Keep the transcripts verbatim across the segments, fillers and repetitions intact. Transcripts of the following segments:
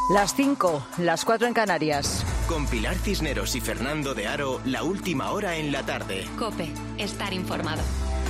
Las cinco, las cuatro en Canarias. Con Pilar Cisneros y Fernando de Aro, la última hora en la tarde. COPE, estar informado.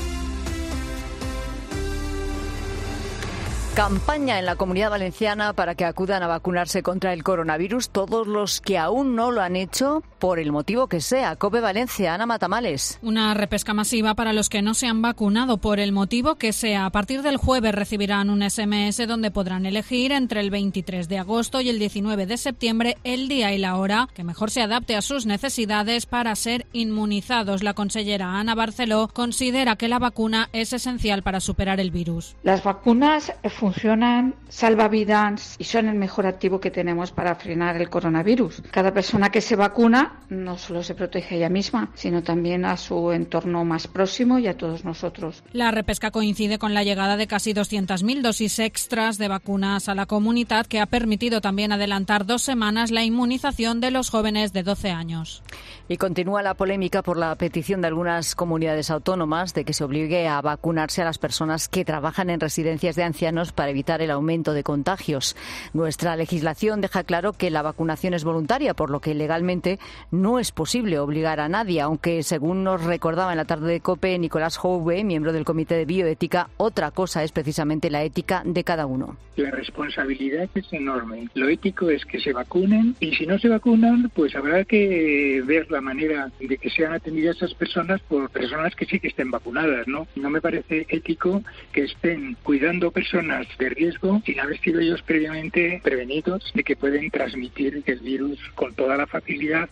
Campaña en la Comunidad Valenciana para que acudan a vacunarse contra el coronavirus todos los que aún no lo han hecho, por el motivo que sea. COPE Valencia, Ana Matamales. Una repesca masiva para los que no se han vacunado, por el motivo que sea. A partir del jueves recibirán un ese eme ese donde podrán elegir entre el veintitrés de agosto y el diecinueve de septiembre el día y la hora que mejor se adapte a sus necesidades para ser inmunizados. La consellera Ana Barceló considera que la vacuna es esencial para superar el virus. Las vacunas funcionan, salva vidas y son el mejor activo que tenemos para frenar el coronavirus. Cada persona que se vacuna no solo se protege a ella misma, sino también a su entorno más próximo y a todos nosotros. La repesca coincide con la llegada de casi doscientas mil dosis extras de vacunas a la comunidad, que ha permitido también adelantar dos semanas la inmunización de los jóvenes de doce años. Y continúa la polémica por la petición de algunas comunidades autónomas de que se obligue a vacunarse a las personas que trabajan en residencias de ancianos para evitar el aumento de contagios. Nuestra legislación deja claro que la vacunación es voluntaria, por lo que legalmente no es posible obligar a nadie, aunque según nos recordaba en la tarde de COPE Nicolás Jouve, miembro del Comité de Bioética, otra cosa es precisamente la ética de cada uno. La responsabilidad es enorme. Lo ético es que se vacunen y si no se vacunan, pues habrá que ver la manera de que sean atendidas esas personas por personas que sí que estén vacunadas, ¿no? No me parece ético que estén cuidando personas de riesgo sin haber sido ellos previamente prevenidos de que pueden transmitir el virus con toda la facilidad.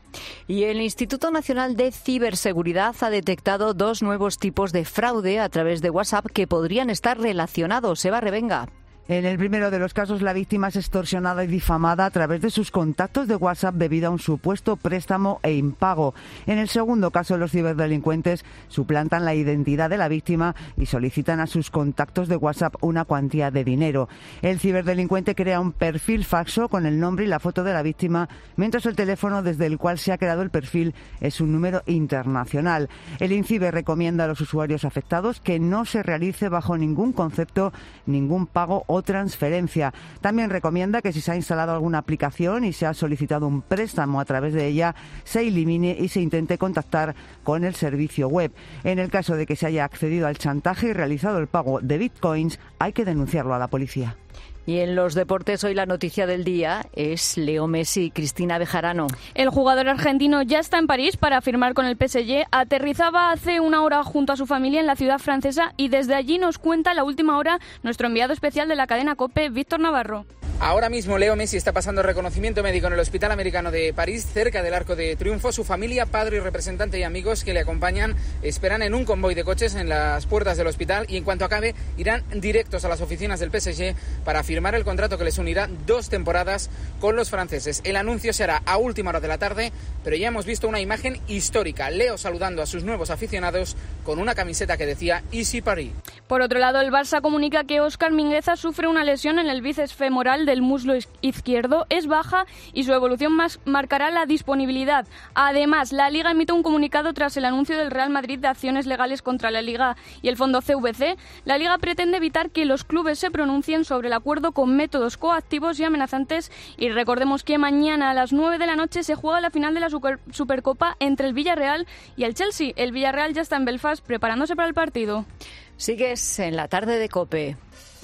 Y el Instituto Nacional de Ciberseguridad ha detectado dos nuevos tipos de fraude a través de WhatsApp que podrían estar relacionados. Eva Revenga. En el primero de los casos, la víctima es extorsionada y difamada a través de sus contactos de WhatsApp debido a un supuesto préstamo e impago. En el segundo caso, los ciberdelincuentes suplantan la identidad de la víctima y solicitan a sus contactos de WhatsApp una cuantía de dinero. El ciberdelincuente crea un perfil falso con el nombre y la foto de la víctima, mientras el teléfono desde el cual se ha creado el perfil es un número internacional. El INCIBE recomienda a los usuarios afectados que no se realice bajo ningún concepto ningún pago o transferencia. También recomienda que si se ha instalado alguna aplicación y se ha solicitado un préstamo a través de ella, se elimine y se intente contactar con el servicio web. En el caso de que se haya accedido al chantaje y realizado el pago de bitcoins, hay que denunciarlo a la policía. Y en los deportes, hoy la noticia del día es Leo Messi y Cristina Bejarano. El jugador argentino ya está en París para firmar con el P S G. Aterrizaba hace una hora junto a su familia en la ciudad francesa y desde allí nos cuenta la última hora nuestro enviado especial de la cadena COPE, Víctor Navarro. Ahora mismo Leo Messi está pasando reconocimiento médico en el Hospital Americano de París, cerca del Arco de Triunfo. Su familia, padre y representante y amigos que le acompañan esperan en un convoy de coches en las puertas del hospital y en cuanto acabe irán directos a las oficinas del P S G para firmar el contrato que les unirá dos temporadas con los franceses. El anuncio se hará a última hora de la tarde, pero ya hemos visto una imagen histórica. Leo saludando a sus nuevos aficionados con una camiseta que decía Easy Paris. Por otro lado, el Barça comunica que Óscar Mingueza sufre una lesión en el bíceps femoral del muslo izquierdo, es baja y su evolución más marcará la disponibilidad. Además, la Liga emite un comunicado tras el anuncio del Real Madrid de acciones legales contra la Liga y el Fondo C V C. La Liga pretende evitar que los clubes se pronuncien sobre el acuerdo con métodos coactivos y amenazantes y recordemos que mañana a las nueve de la noche se juega la final de la Super- Supercopa entre el Villarreal y el Chelsea. El Villarreal ya está en Belfast preparándose para el partido. Sigues en la tarde de COPE.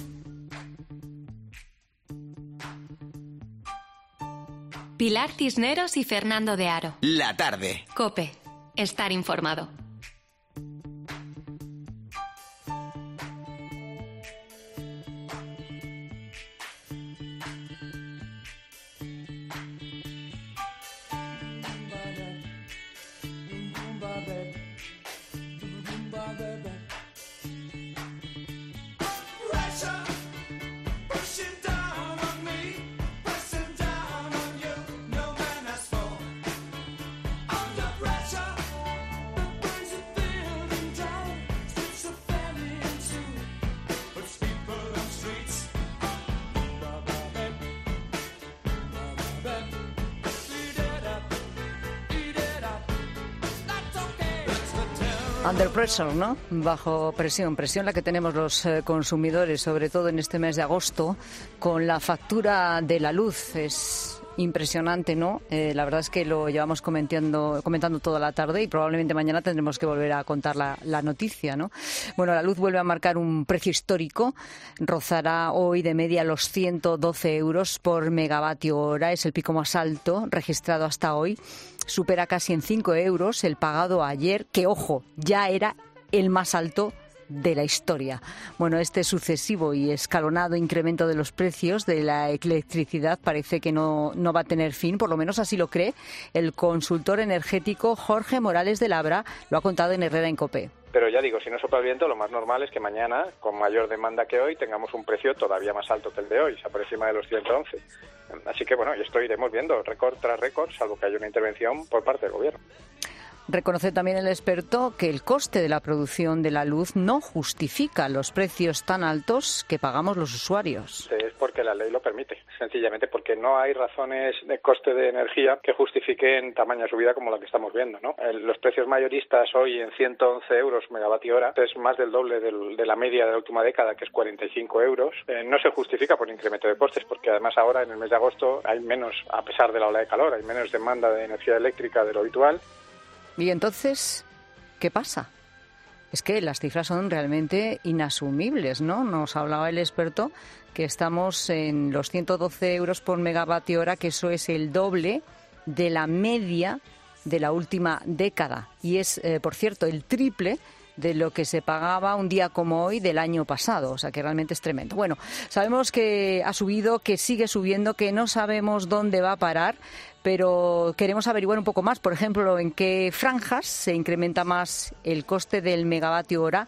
Pilar Cisneros y Fernando de Aro. La tarde. COPE. Estar informado. Under pressure, ¿no? Bajo presión, presión la que tenemos los eh, consumidores, sobre todo en este mes de agosto, con la factura de la luz. Es impresionante, ¿no? Eh, la verdad es que lo llevamos comentando, comentando toda la tarde y probablemente mañana tendremos que volver a contar la, la noticia, ¿no? Bueno, la luz vuelve a marcar un precio histórico, rozará hoy de media los ciento doce euros por megavatio hora, es el pico más alto registrado hasta hoy. Supera casi en cinco euros el pagado ayer, que, ojo, ya era el más alto de la historia. Bueno, este sucesivo y escalonado incremento de los precios de la electricidad parece que no, no va a tener fin, por lo menos así lo cree el consultor energético Jorge Morales de Labra, lo ha contado en Herrera en COPE. Pero ya digo, si no sopla el viento, lo más normal es que mañana, con mayor demanda que hoy, tengamos un precio todavía más alto que el de hoy, o sea, por encima de los ciento once. Así que bueno, y esto iremos viendo récord tras récord, salvo que haya una intervención por parte del gobierno. Reconoce también el experto que el coste de la producción de la luz no justifica los precios tan altos que pagamos los usuarios. Es porque la ley lo permite, sencillamente porque no hay razones de coste de energía que justifiquen tamaña subida como la que estamos viendo, ¿no? Los precios mayoristas hoy en ciento once euros megavatio hora es más del doble del, de la media de la última década, que es cuarenta y cinco euros. Eh, no se justifica por incremento de costes, porque además ahora en el mes de agosto hay menos, a pesar de la ola de calor, hay menos demanda de energía eléctrica de lo habitual. Y entonces, ¿qué pasa? Es que las cifras son realmente inasumibles, ¿no? Nos hablaba el experto que estamos en los ciento doce euros por megavatio hora, que eso es el doble de la media de la última década. Y es, eh, por cierto, el triple de lo que se pagaba un día como hoy del año pasado, o sea que realmente es tremendo. Bueno, sabemos que ha subido, que sigue subiendo, que no sabemos dónde va a parar, pero queremos averiguar un poco más, por ejemplo, en qué franjas se incrementa más el coste del megavatio hora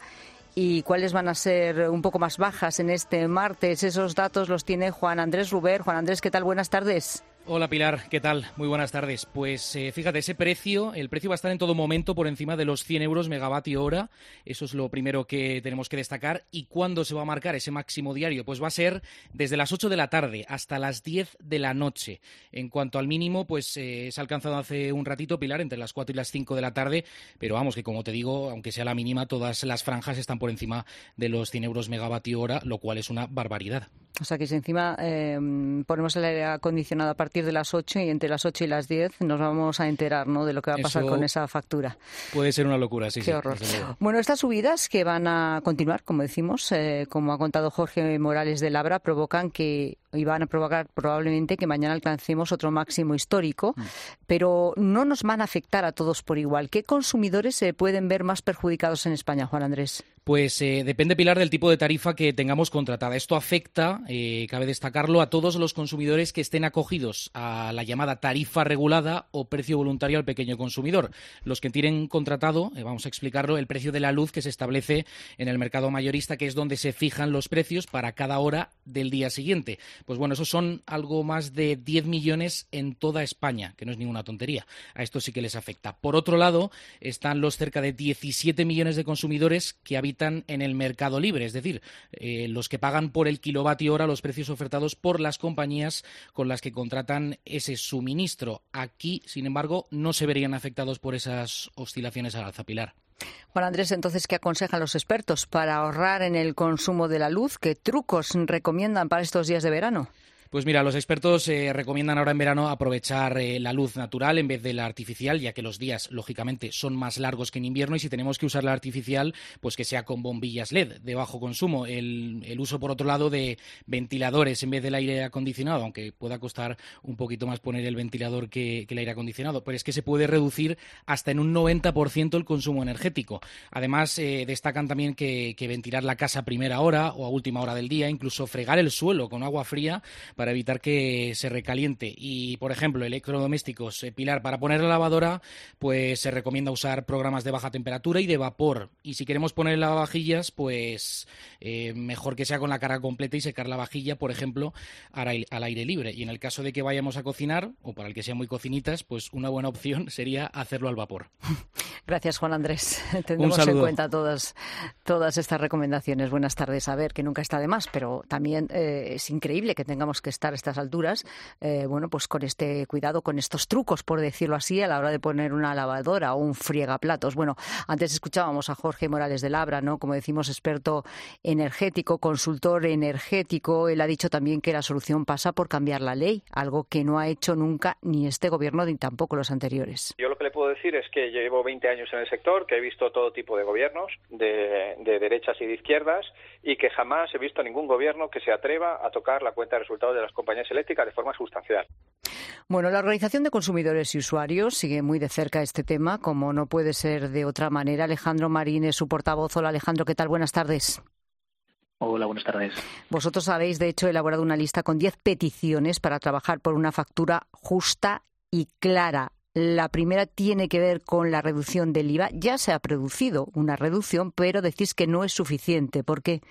y cuáles van a ser un poco más bajas en este martes. Esos datos los tiene Juan Andrés Ruber. Juan Andrés, ¿qué tal? Buenas tardes. Hola Pilar, ¿qué tal? Muy buenas tardes. Pues eh, fíjate, ese precio, el precio va a estar en todo momento por encima de los cien euros megavatio hora. Eso es lo primero que tenemos que destacar. ¿Y cuándo se va a marcar ese máximo diario? Pues va a ser desde las ocho de la tarde hasta las diez de la noche. En cuanto al mínimo, pues eh, se ha alcanzado hace un ratito, Pilar, entre las cuatro y las cinco de la tarde. Pero vamos, que como te digo, aunque sea la mínima, todas las franjas están por encima de los cien euros megavatio hora, lo cual es una barbaridad. O sea que si encima eh, ponemos el aire acondicionado a partir de las ocho y entre las ocho y las diez nos vamos a enterar, ¿no?, de lo que va a pasar Eso con esa factura. Puede ser una locura, sí. Qué sí, horror. Bueno, estas subidas que van a continuar, como decimos, eh, como ha contado Jorge Morales de Labra, provocan que y van a provocar probablemente que mañana alcancemos otro máximo histórico, mm. pero no nos van a afectar a todos por igual. ¿Qué consumidores se pueden ver más perjudicados en España, Juan Andrés? Pues eh, depende, Pilar, del tipo de tarifa que tengamos contratada. Esto afecta, eh, cabe destacarlo, a todos los consumidores que estén acogidos a la llamada tarifa regulada o precio voluntario al pequeño consumidor. Los que tienen contratado, eh, vamos a explicarlo, el precio de la luz que se establece en el mercado mayorista, que es donde se fijan los precios para cada hora del día siguiente. Pues bueno, esos son algo más de diez millones en toda España, que no es ninguna tontería. A esto sí que les afecta. Por otro lado, están los cerca de diecisiete millones de consumidores que habitan en el mercado libre, es decir, eh, los que pagan por el kilovatio hora los precios ofertados por las compañías con las que contratan ese suministro. Aquí, sin embargo, no se verían afectados por esas oscilaciones al alza, Pilar. Juan Andrés, entonces, ¿qué aconsejan los expertos para ahorrar en el consumo de la luz? ¿Qué trucos recomiendan para estos días de verano? Pues mira, los expertos eh, recomiendan ahora en verano aprovechar eh, la luz natural en vez de la artificial, ya que los días, lógicamente, son más largos que en invierno y si tenemos que usar la artificial, pues que sea con bombillas L E D de bajo consumo. El, el uso, por otro lado, de ventiladores en vez del aire acondicionado, aunque pueda costar un poquito más poner el ventilador que, que el aire acondicionado, pero es que se puede reducir hasta en un noventa por ciento el consumo energético. Además, eh, destacan también que, que ventilar la casa a primera hora o a última hora del día, incluso fregar el suelo con agua fría, para evitar que se recaliente. Y, por ejemplo, electrodomésticos, eh, Pilar, para poner la lavadora, pues se recomienda usar programas de baja temperatura y de vapor. Y si queremos poner lavavajillas, pues eh, mejor que sea con la carga completa y secar la vajilla, por ejemplo, al, al aire libre. Y en el caso de que vayamos a cocinar, o para el que sea muy cocinitas, pues una buena opción sería hacerlo al vapor. Gracias, Juan Andrés. Tendremos en cuenta todas, todas estas recomendaciones. Buenas tardes. A ver, que nunca está de más, pero también eh, es increíble que tengamos que protestar a estas alturas, eh, bueno, pues con este cuidado, con estos trucos, por decirlo así, a la hora de poner una lavadora o un friegaplatos. Bueno, antes escuchábamos a Jorge Morales de Labra, ¿no? Como decimos, experto energético, consultor energético. Él ha dicho también que la solución pasa por cambiar la ley, algo que no ha hecho nunca ni este gobierno ni tampoco los anteriores. Yo lo que le puedo decir es que llevo veinte años en el sector, que he visto todo tipo de gobiernos, de, de derechas y de izquierdas, y que jamás he visto ningún gobierno que se atreva a tocar la cuenta de resultados de las compañías eléctricas de forma sustancial. Bueno, la Organización de Consumidores y Usuarios sigue muy de cerca este tema, como no puede ser de otra manera. Alejandro Marín es su portavoz. Hola, Alejandro, ¿qué tal? Buenas tardes. Hola, buenas tardes. Vosotros habéis, de hecho, elaborado una lista con diez peticiones para trabajar por una factura justa y clara. La primera tiene que ver con la reducción del I V A. Ya se ha producido una reducción, pero decís que no es suficiente. ¿Por qué?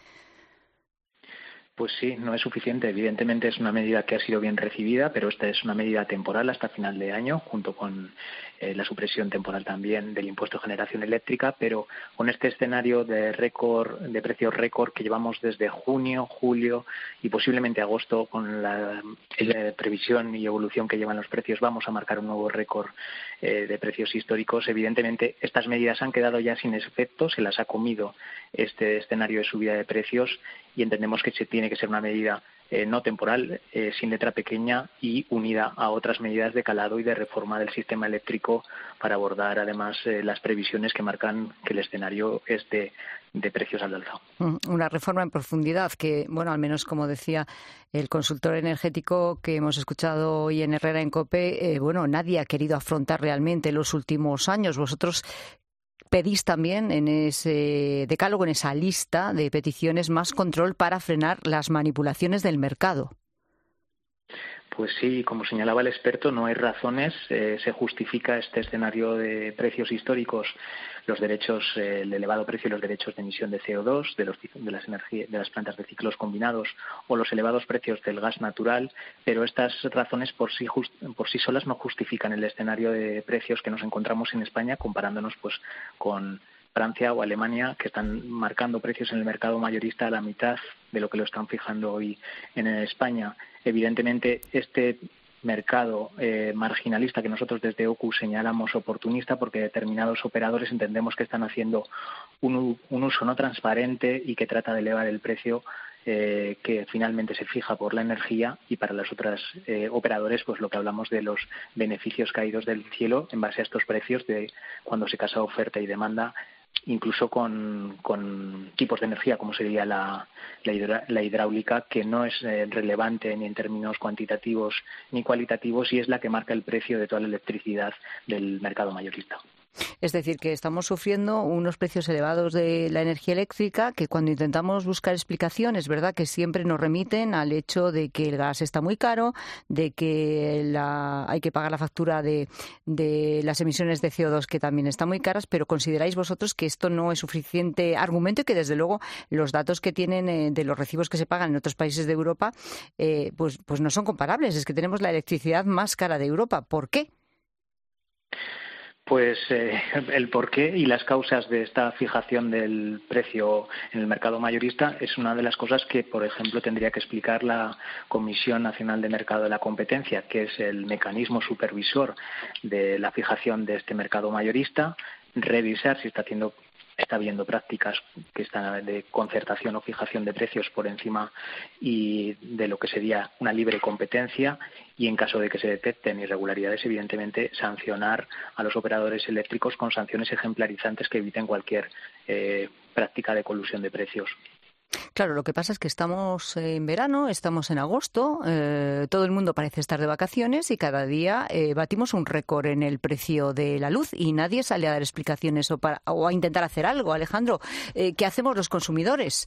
Pues sí, no es suficiente. Evidentemente es una medida que ha sido bien recibida, pero esta es una medida temporal hasta final de año, junto con eh, la supresión temporal también del impuesto de generación eléctrica, pero con este escenario de récord, de precios récord que llevamos desde junio, julio y posiblemente agosto, con la eh, previsión y evolución que llevan los precios, vamos a marcar un nuevo récord eh, de precios históricos. Evidentemente estas medidas han quedado ya sin efecto, se las ha comido este escenario de subida de precios y entendemos que se tiene que ser una medida eh, no temporal, eh, sin letra pequeña y unida a otras medidas de calado y de reforma del sistema eléctrico para abordar además eh, las previsiones que marcan que el escenario es de, de precios al alza. Una reforma en profundidad que, bueno, al menos como decía el consultor energético que hemos escuchado hoy en Herrera en COPE, eh, bueno, nadie ha querido afrontar realmente en los últimos años. Vosotros pedís también en ese decálogo, en esa lista de peticiones, más control para frenar las manipulaciones del mercado. Pues sí, como señalaba el experto, no hay razones. Eh, se justifica este escenario de precios históricos, los derechos, eh, el elevado precio de los derechos de emisión de C O dos, de, los, de, las energía, de las plantas de ciclos combinados o los elevados precios del gas natural, pero estas razones por sí, just, por sí solas no justifican el escenario de precios que nos encontramos en España, comparándonos pues con Francia o Alemania, que están marcando precios en el mercado mayorista a la mitad de lo que lo están fijando hoy en España. Evidentemente, este mercado eh, marginalista que nosotros desde O C U señalamos oportunista, porque determinados operadores entendemos que están haciendo un, un uso no transparente y que trata de elevar el precio eh, que finalmente se fija por la energía, y para los otros eh, operadores, pues lo que hablamos de los beneficios caídos del cielo en base a estos precios de cuando se casa oferta y demanda, incluso con, con tipos de energía como sería la, la, hidra, la hidráulica, que no es eh, relevante ni en términos cuantitativos ni cualitativos y es la que marca el precio de toda la electricidad del mercado mayorista. Es decir, que estamos sufriendo unos precios elevados de la energía eléctrica que cuando intentamos buscar explicaciones, ¿verdad?, que siempre nos remiten al hecho de que el gas está muy caro, de que la, hay que pagar la factura de, de las emisiones de C O dos que también están muy caras, pero ¿consideráis vosotros que esto no es suficiente argumento y que desde luego los datos que tienen eh, de los recibos que se pagan en otros países de Europa eh, pues, pues no son comparables? Es que tenemos la electricidad más cara de Europa. ¿Por qué? Pues eh, el porqué y las causas de esta fijación del precio en el mercado mayorista es una de las cosas que, por ejemplo, tendría que explicar la Comisión Nacional de Mercado de la Competencia, que es el mecanismo supervisor de la fijación de este mercado mayorista, revisar si está haciendo está habiendo prácticas que están de concertación o fijación de precios por encima y de lo que sería una libre competencia, y en caso de que se detecten irregularidades, evidentemente sancionar a los operadores eléctricos con sanciones ejemplarizantes que eviten cualquier eh, práctica de colusión de precios. Claro, lo que pasa es que estamos en verano, estamos en agosto, eh, todo el mundo parece estar de vacaciones y cada día eh, batimos un récord en el precio de la luz y nadie sale a dar explicaciones o, para, o a intentar hacer algo. Alejandro, eh, ¿qué hacemos los consumidores?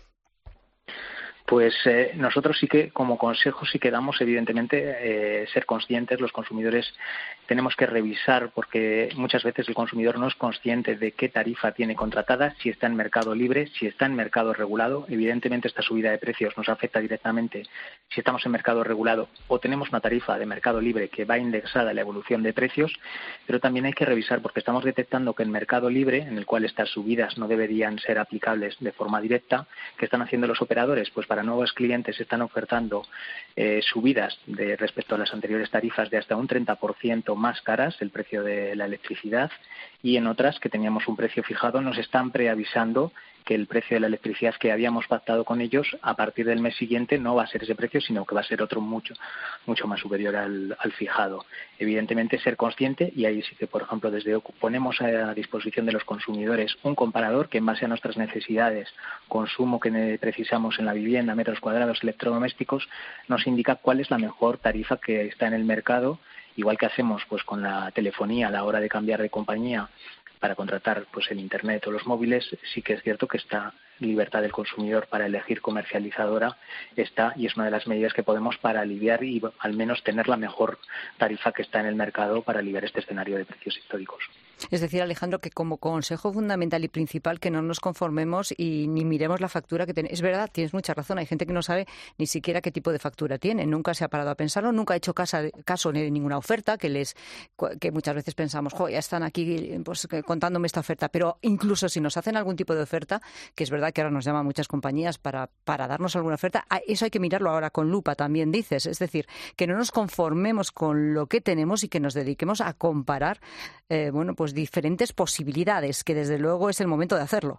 Pues eh, nosotros sí que, como consejo, sí que damos, evidentemente, eh, ser conscientes. Los consumidores tenemos que revisar, porque muchas veces el consumidor no es consciente de qué tarifa tiene contratada, si está en mercado libre, si está en mercado regulado. Evidentemente, esta subida de precios nos afecta directamente si estamos en mercado regulado o tenemos una tarifa de mercado libre que va indexada a la evolución de precios, pero también hay que revisar, porque estamos detectando que en mercado libre, en el cual estas subidas no deberían ser aplicables de forma directa, ¿qué están haciendo los operadores? Pues para nuevos clientes se están ofertando eh, subidas de respecto a las anteriores tarifas de hasta un treinta por ciento más caras, el precio de la electricidad, y en otras que teníamos un precio fijado nos están preavisando que el precio de la electricidad que habíamos pactado con ellos a partir del mes siguiente no va a ser ese precio, sino que va a ser otro mucho mucho más superior al, al fijado. Evidentemente, ser consciente, y ahí sí que, por ejemplo, desde O C U ponemos a disposición de los consumidores un comparador que en base a nuestras necesidades, consumo que precisamos en la vivienda, metros cuadrados, electrodomésticos, nos indica cuál es la mejor tarifa que está en el mercado, igual que hacemos pues con la telefonía a la hora de cambiar de compañía para contratar pues el internet o los móviles. Sí que es cierto que esta libertad del consumidor para elegir comercializadora está, y es una de las medidas que podemos para aliviar y al menos tener la mejor tarifa que está en el mercado para aliviar este escenario de precios históricos. Es decir, Alejandro, que como consejo fundamental y principal que no nos conformemos y ni miremos la factura que tenemos. Es verdad, tienes mucha razón, hay gente que no sabe ni siquiera qué tipo de factura tiene, nunca se ha parado a pensarlo, nunca ha hecho caso, caso de ninguna oferta, que les que muchas veces pensamos, jo, ya están aquí pues, contándome esta oferta, pero incluso si nos hacen algún tipo de oferta, que es verdad que ahora nos llaman muchas compañías para, para darnos alguna oferta, eso hay que mirarlo ahora con lupa también, dices, es decir, que no nos conformemos con lo que tenemos y que nos dediquemos a comparar, eh, bueno, pues diferentes posibilidades, que desde luego es el momento de hacerlo.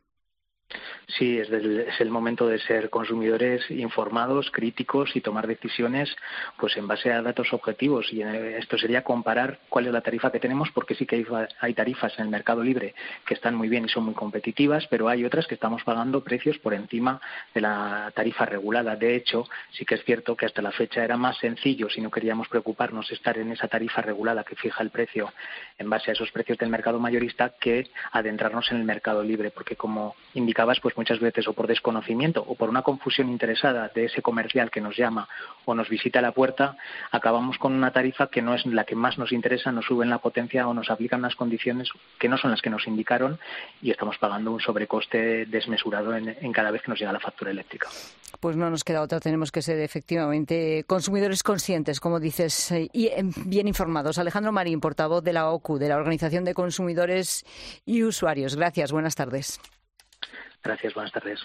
Sí, es, del, es el momento de ser consumidores informados, críticos y tomar decisiones pues en base a datos objetivos. Y esto sería comparar cuál es la tarifa que tenemos, porque sí que hay, hay tarifas en el mercado libre que están muy bien y son muy competitivas, pero hay otras que estamos pagando precios por encima de la tarifa regulada. De hecho, sí que es cierto que hasta la fecha era más sencillo, si no queríamos preocuparnos, estar en esa tarifa regulada que fija el precio en base a esos precios del mercado mayorista, que adentrarnos en el mercado libre, porque como indicabas, pues muchas veces o por desconocimiento o por una confusión interesada de ese comercial que nos llama o nos visita a la puerta, acabamos con una tarifa que no es la que más nos interesa, nos suben la potencia o nos aplican unas condiciones que no son las que nos indicaron y estamos pagando un sobrecoste desmesurado en, en cada vez que nos llega la factura eléctrica. Pues no nos queda otra, tenemos que ser efectivamente consumidores conscientes, como dices, y bien informados. Alejandro Marín, portavoz de la O C U, de la Organización de Consumidores y Usuarios. Gracias, buenas tardes. Gracias, buenas tardes.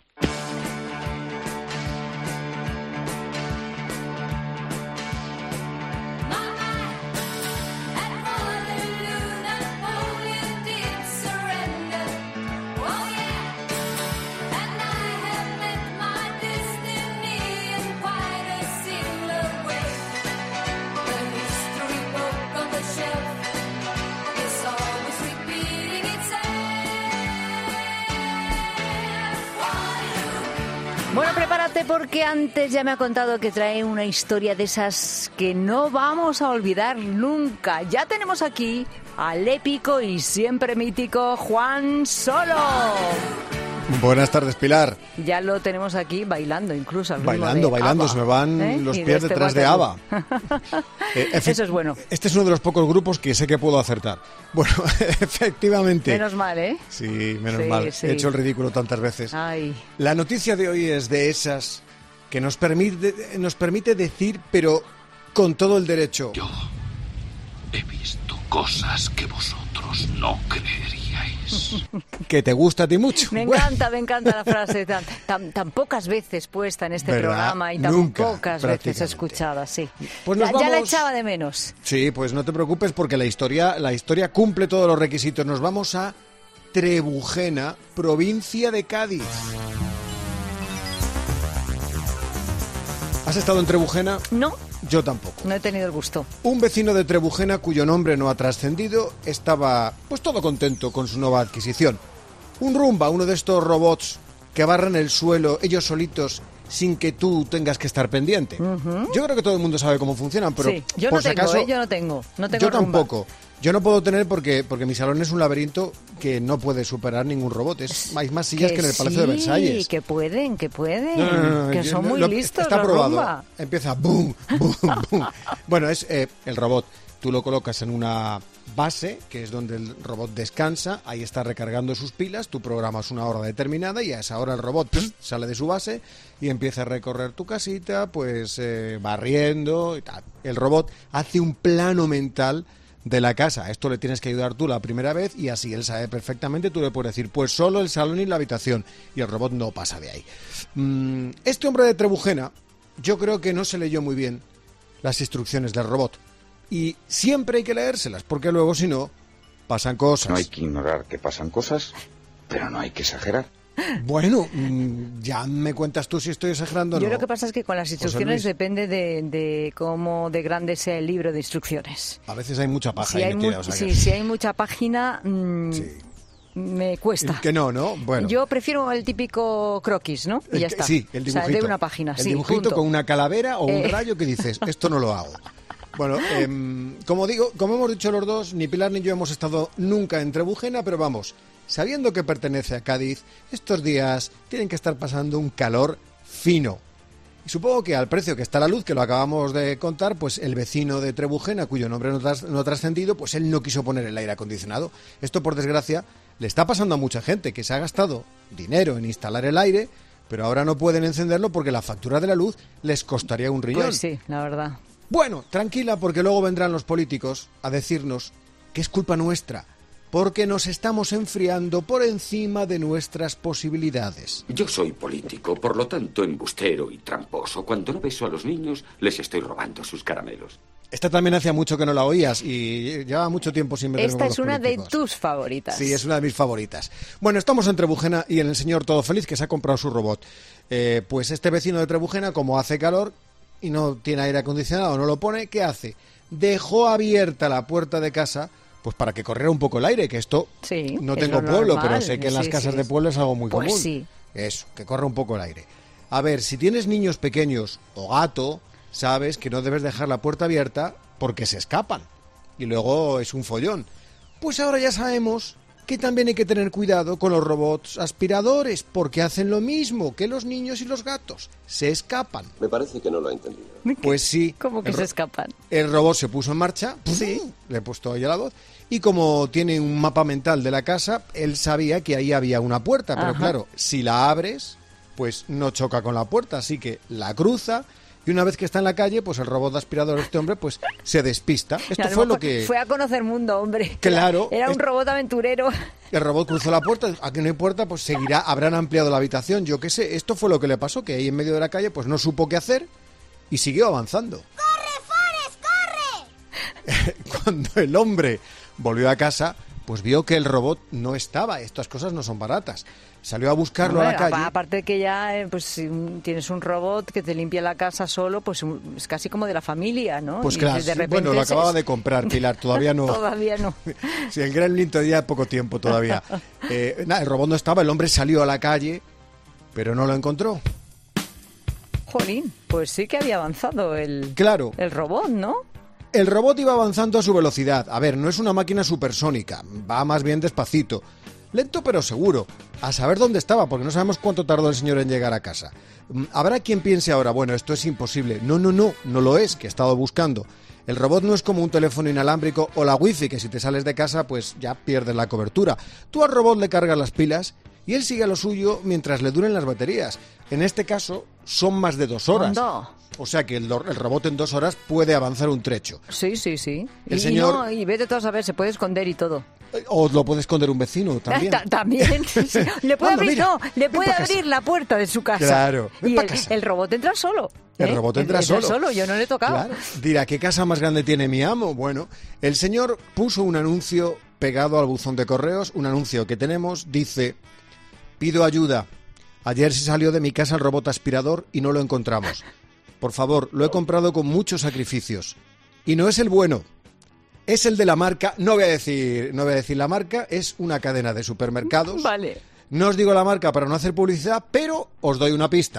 Bueno, prepárate porque antes ya me ha contado que trae una historia de esas que no vamos a olvidar nunca. Ya tenemos aquí al épico y siempre mítico Juan Solo. Buenas tardes, Pilar. Ya lo tenemos aquí bailando incluso. Al bailando, bailando, Abba, se me van ¿eh? los y pies de este detrás de ABBA. eh, Eso es bueno. Este es uno de los pocos grupos que sé que puedo acertar. Bueno, efectivamente. Menos mal, ¿eh? Sí, menos sí, mal. Sí. He hecho el ridículo tantas veces. Ay. La noticia de hoy es de esas que nos permite, nos permite decir, pero con todo el derecho. Yo he visto cosas que vosotros no creeríais. Que te gusta a ti mucho. Me bueno. encanta, me encanta la frase tan, tan, tan pocas veces puesta en este ¿verdad? programa y tan Nunca, pocas veces escuchada, sí. Pues ya, nos vamos... ya la echaba de menos. Sí, pues no te preocupes porque la historia, la historia cumple todos los requisitos. Nos vamos a Trebujena, provincia de Cádiz. ¿Has estado en Trebujena? No. Yo tampoco. No he tenido el gusto. Un vecino de Trebujena, cuyo nombre no ha trascendido, estaba pues todo contento con su nueva adquisición. Un Roomba, uno de estos robots que barran el suelo ellos solitos sin que tú tengas que estar pendiente. Uh-huh. Yo creo que todo el mundo sabe cómo funcionan, pero sí. yo por no si tengo, acaso, ¿eh? yo no tengo, no tengo yo Roomba. tampoco. Yo no puedo tener porque porque mi salón es un laberinto que no puede superar ningún robot. Es, hay más sillas que, que en el Palacio sí, de Versalles. que pueden, que pueden. No, no, no, que yo, son muy lo, listos. Está probado. Roomba. Empieza boom, boom, boom. Bueno, es eh, el robot. Tú lo colocas en una base, que es donde el robot descansa. Ahí está recargando sus pilas. Tú programas una hora determinada y a esa hora el robot pss, sale de su base y empieza a recorrer tu casita, pues eh, barriendo y tal. El robot hace un plano mental de la casa. Esto le tienes que ayudar tú la primera vez y así él sabe perfectamente, tú le puedes decir, pues solo el salón y la habitación, y el robot no pasa de ahí. Mm, este hombre de Trebujena, yo creo que no se leyó muy bien las instrucciones del robot. Y siempre hay que leérselas, porque luego si no, pasan cosas. No hay que ignorar que pasan cosas, pero no hay que exagerar. Bueno, ya me cuentas tú si estoy exagerando o no. Yo lo que pasa es que con las instrucciones depende de, de cómo de grande sea el libro de instrucciones. A veces hay mucha paja si ahí hay metida. Mu- O sea sí, que... si hay mucha página, mmm, sí. me cuesta. Que no, ¿no? Bueno. Yo prefiero el típico croquis, ¿no? Y ya está. Sí, el dibujito. O sea, de una página, el sí, dibujito punto. con una calavera o un Eh. rayo que dices, esto no lo hago. Bueno, eh, como digo, como hemos dicho los dos, ni Pilar ni yo hemos estado nunca en Trebujena, pero vamos, sabiendo que pertenece a Cádiz, estos días tienen que estar pasando un calor fino. Y supongo que al precio que está la luz, que lo acabamos de contar, pues el vecino de Trebujena, cuyo nombre no tras- no ha trascendido, pues él no quiso poner el aire acondicionado. Esto, por desgracia, le está pasando a mucha gente que se ha gastado dinero en instalar el aire, pero ahora no pueden encenderlo porque la factura de la luz les costaría un riñón. Pues sí, la verdad. Bueno, tranquila, porque luego vendrán los políticos a decirnos que es culpa nuestra, porque nos estamos enfriando por encima de nuestras posibilidades. Yo soy político, por lo tanto embustero y tramposo. Cuando no beso a los niños, les estoy robando sus caramelos. Esta también hacía mucho que no la oías y llevaba mucho tiempo sin meterme Esta con es los una de políticos. tus favoritas. Sí, es una de mis favoritas. Bueno, estamos en Trebujena y en el señor Todo Feliz, que se ha comprado su robot. Eh, pues este vecino de Trebujena, como hace calor y no tiene aire acondicionado, no lo pone, ¿qué hace? Dejó abierta la puerta de casa pues para que corriera un poco el aire, que esto Sí, no es tengo lo pueblo, normal. pero sé que en las Sí, casas sí. de pueblo es algo muy Pues común. sí. Eso, que corra un poco el aire. A ver, si tienes niños pequeños o gato, sabes que no debes dejar la puerta abierta porque se escapan y luego es un follón. Pues ahora ya sabemos que también hay que tener cuidado con los robots aspiradores, porque hacen lo mismo que los niños y los gatos, se escapan. Me parece que no lo ha entendido. Pues sí. ¿Cómo que el se ro- escapan? El robot se puso en marcha, sí, le he puesto ahí a la voz, y como tiene un mapa mental de la casa, él sabía que ahí había una puerta, pero Ajá. claro, si la abres, pues no choca con la puerta, así que la cruza. Y una vez que está en la calle, pues el robot aspirador, este hombre, pues se despista. Esto A lo fue lo mejor que... Fue a conocer mundo, hombre. Claro. Era un es- robot aventurero. El robot cruzó la puerta, aquí no hay puerta, pues seguirá, habrán ampliado la habitación, yo qué sé. Esto fue lo que le pasó, que ahí en medio de la calle, pues no supo qué hacer y siguió avanzando. Cuando el hombre volvió a casa, pues vio que el robot no estaba. Estas cosas no son baratas. Salió a buscarlo a la Hombre, calle. Aparte de que ya eh, pues si un- tienes un robot que te limpia la casa solo, pues un- es casi como de la familia, ¿no? Pues Y claro, de sí, repente bueno, lo se- acababa de comprar, Pilar, todavía no. Todavía no. Si el Gremlin todavía poco tiempo todavía. Eh, nada, el robot no estaba, el hombre salió a la calle, pero no lo encontró. Jolín, pues sí que había avanzado el, Claro. el robot, ¿no? El robot iba avanzando a su velocidad. A ver, no es una máquina supersónica, va más bien despacito. Lento pero seguro. A saber dónde estaba, porque no sabemos cuánto tardó el señor en llegar a casa. Mm, Habrá quien piense ahora, bueno, esto es imposible. No, no, no, no lo es, que he estado buscando. El robot no es como un teléfono inalámbrico o la wifi, que si te sales de casa, pues ya pierdes la cobertura. Tú al robot le cargas las pilas y él sigue a lo suyo mientras le duren las baterías. En este caso, son más de dos horas. Anda. O sea que el, do- el robot en dos horas puede avanzar un trecho. Sí, sí, sí. El y, señor- no, y vete tú a saber, se puede esconder y todo. O lo puede esconder un vecino también. Ta- También. Sí. Le puede Anda, abrir, mira, no, le ven puede pa' casa. abrir la puerta de su casa. Claro, ven Y pa' el, casa. el robot entra solo. El ¿eh? robot entra solo. Yo no le he tocado. Claro. Dirá, ¿qué casa más grande tiene mi amo? Bueno, el señor puso un anuncio pegado al buzón de correos, un anuncio que tenemos, dice: pido ayuda. Ayer se salió de mi casa el robot aspirador y no lo encontramos. Por favor, lo he comprado con muchos sacrificios. Y no es el bueno. Es el de la marca, no voy a decir, no voy a decir la marca, es una cadena de supermercados. Vale. No os digo la marca para no hacer publicidad, pero os doy una pista.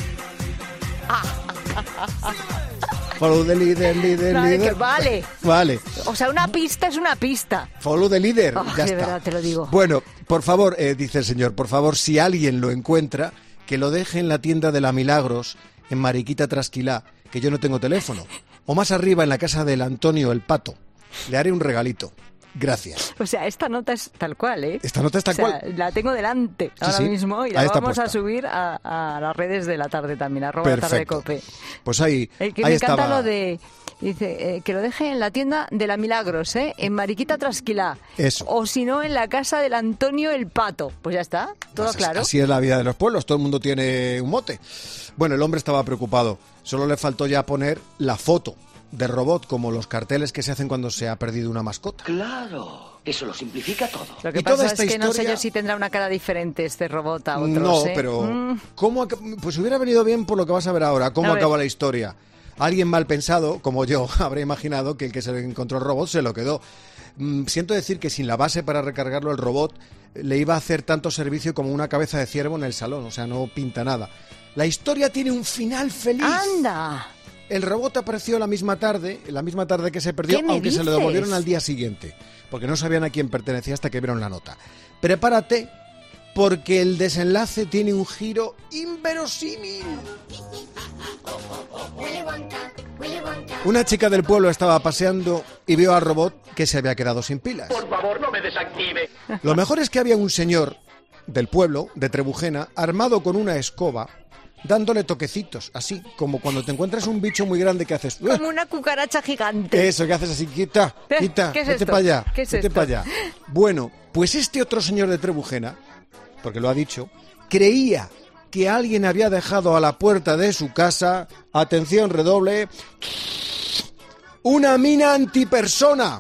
Follow the leader, leader, Vale, leader. que vale. Vale. O sea, una pista es una pista. Follow the leader. Oh, ya de está. verdad te lo digo. Bueno, por favor, eh, dice el señor, por favor, si alguien lo encuentra, que lo deje en la tienda de la Milagros, en Mariquita Trasquilá, que yo no tengo teléfono. O más arriba, en la casa del Antonio el Pato. Le haré un regalito. Gracias. O sea, esta nota es tal cual, ¿eh? Esta nota es tal O sea, cual. La tengo delante Sí, ahora sí. mismo y Ahí la está vamos a puesta. subir a, a las redes de la tarde también, arroba Perfecto. tarde cope. Pues ahí, El que ahí me encanta estaba. lo de Dice eh, que lo deje en la tienda de la Milagros, ¿eh? En Mariquita Trasquilá. Eso. O si no, en la casa del Antonio el Pato. Pues ya está, todo Pues claro. Así es la vida de los pueblos, todo el mundo tiene un mote. Bueno, el hombre estaba preocupado. Solo le faltó ya poner la foto de robot, como los carteles que se hacen cuando se ha perdido una mascota. Claro, eso lo simplifica todo. Lo que Y pasa toda es esta que no sé historia- yo si tendrá una cara diferente este robot a otros. No, ¿eh? pero Mm. ¿cómo ac- pues hubiera venido bien por lo que vas a ver ahora. ¿Cómo A ver. acaba la historia? Alguien mal pensado, como yo, habrá imaginado que el que se encontró el robot se lo quedó. Mm, Siento decir que sin la base para recargarlo, el robot le iba a hacer tanto servicio como una cabeza de ciervo en el salón. O sea, no pinta nada. La historia tiene un final feliz. ¡Anda! El robot apareció la misma tarde, la misma tarde que se perdió, ¿Qué me aunque se lo dices? devolvieron al día siguiente, porque no sabían a quién pertenecía hasta que vieron la nota. Prepárate, porque el desenlace tiene un giro inverosímil. Una chica del pueblo estaba paseando y vio al robot que se había quedado sin pilas. Por favor, no me desactive. Lo mejor es que había un señor del pueblo, de Trebujena, armado con una escoba, dándole toquecitos, así, como cuando te encuentras un bicho muy grande que haces... "Ueh". Como una cucaracha gigante. Eso, que haces así, quita, ¿Eh? quita, ¿Qué es vete esto? para allá, ¿Qué es vete esto? para allá. Bueno, pues este otro señor de Trebujena, porque lo ha dicho, creía que alguien había dejado a la puerta de su casa, atención, redoble, una mina antipersona.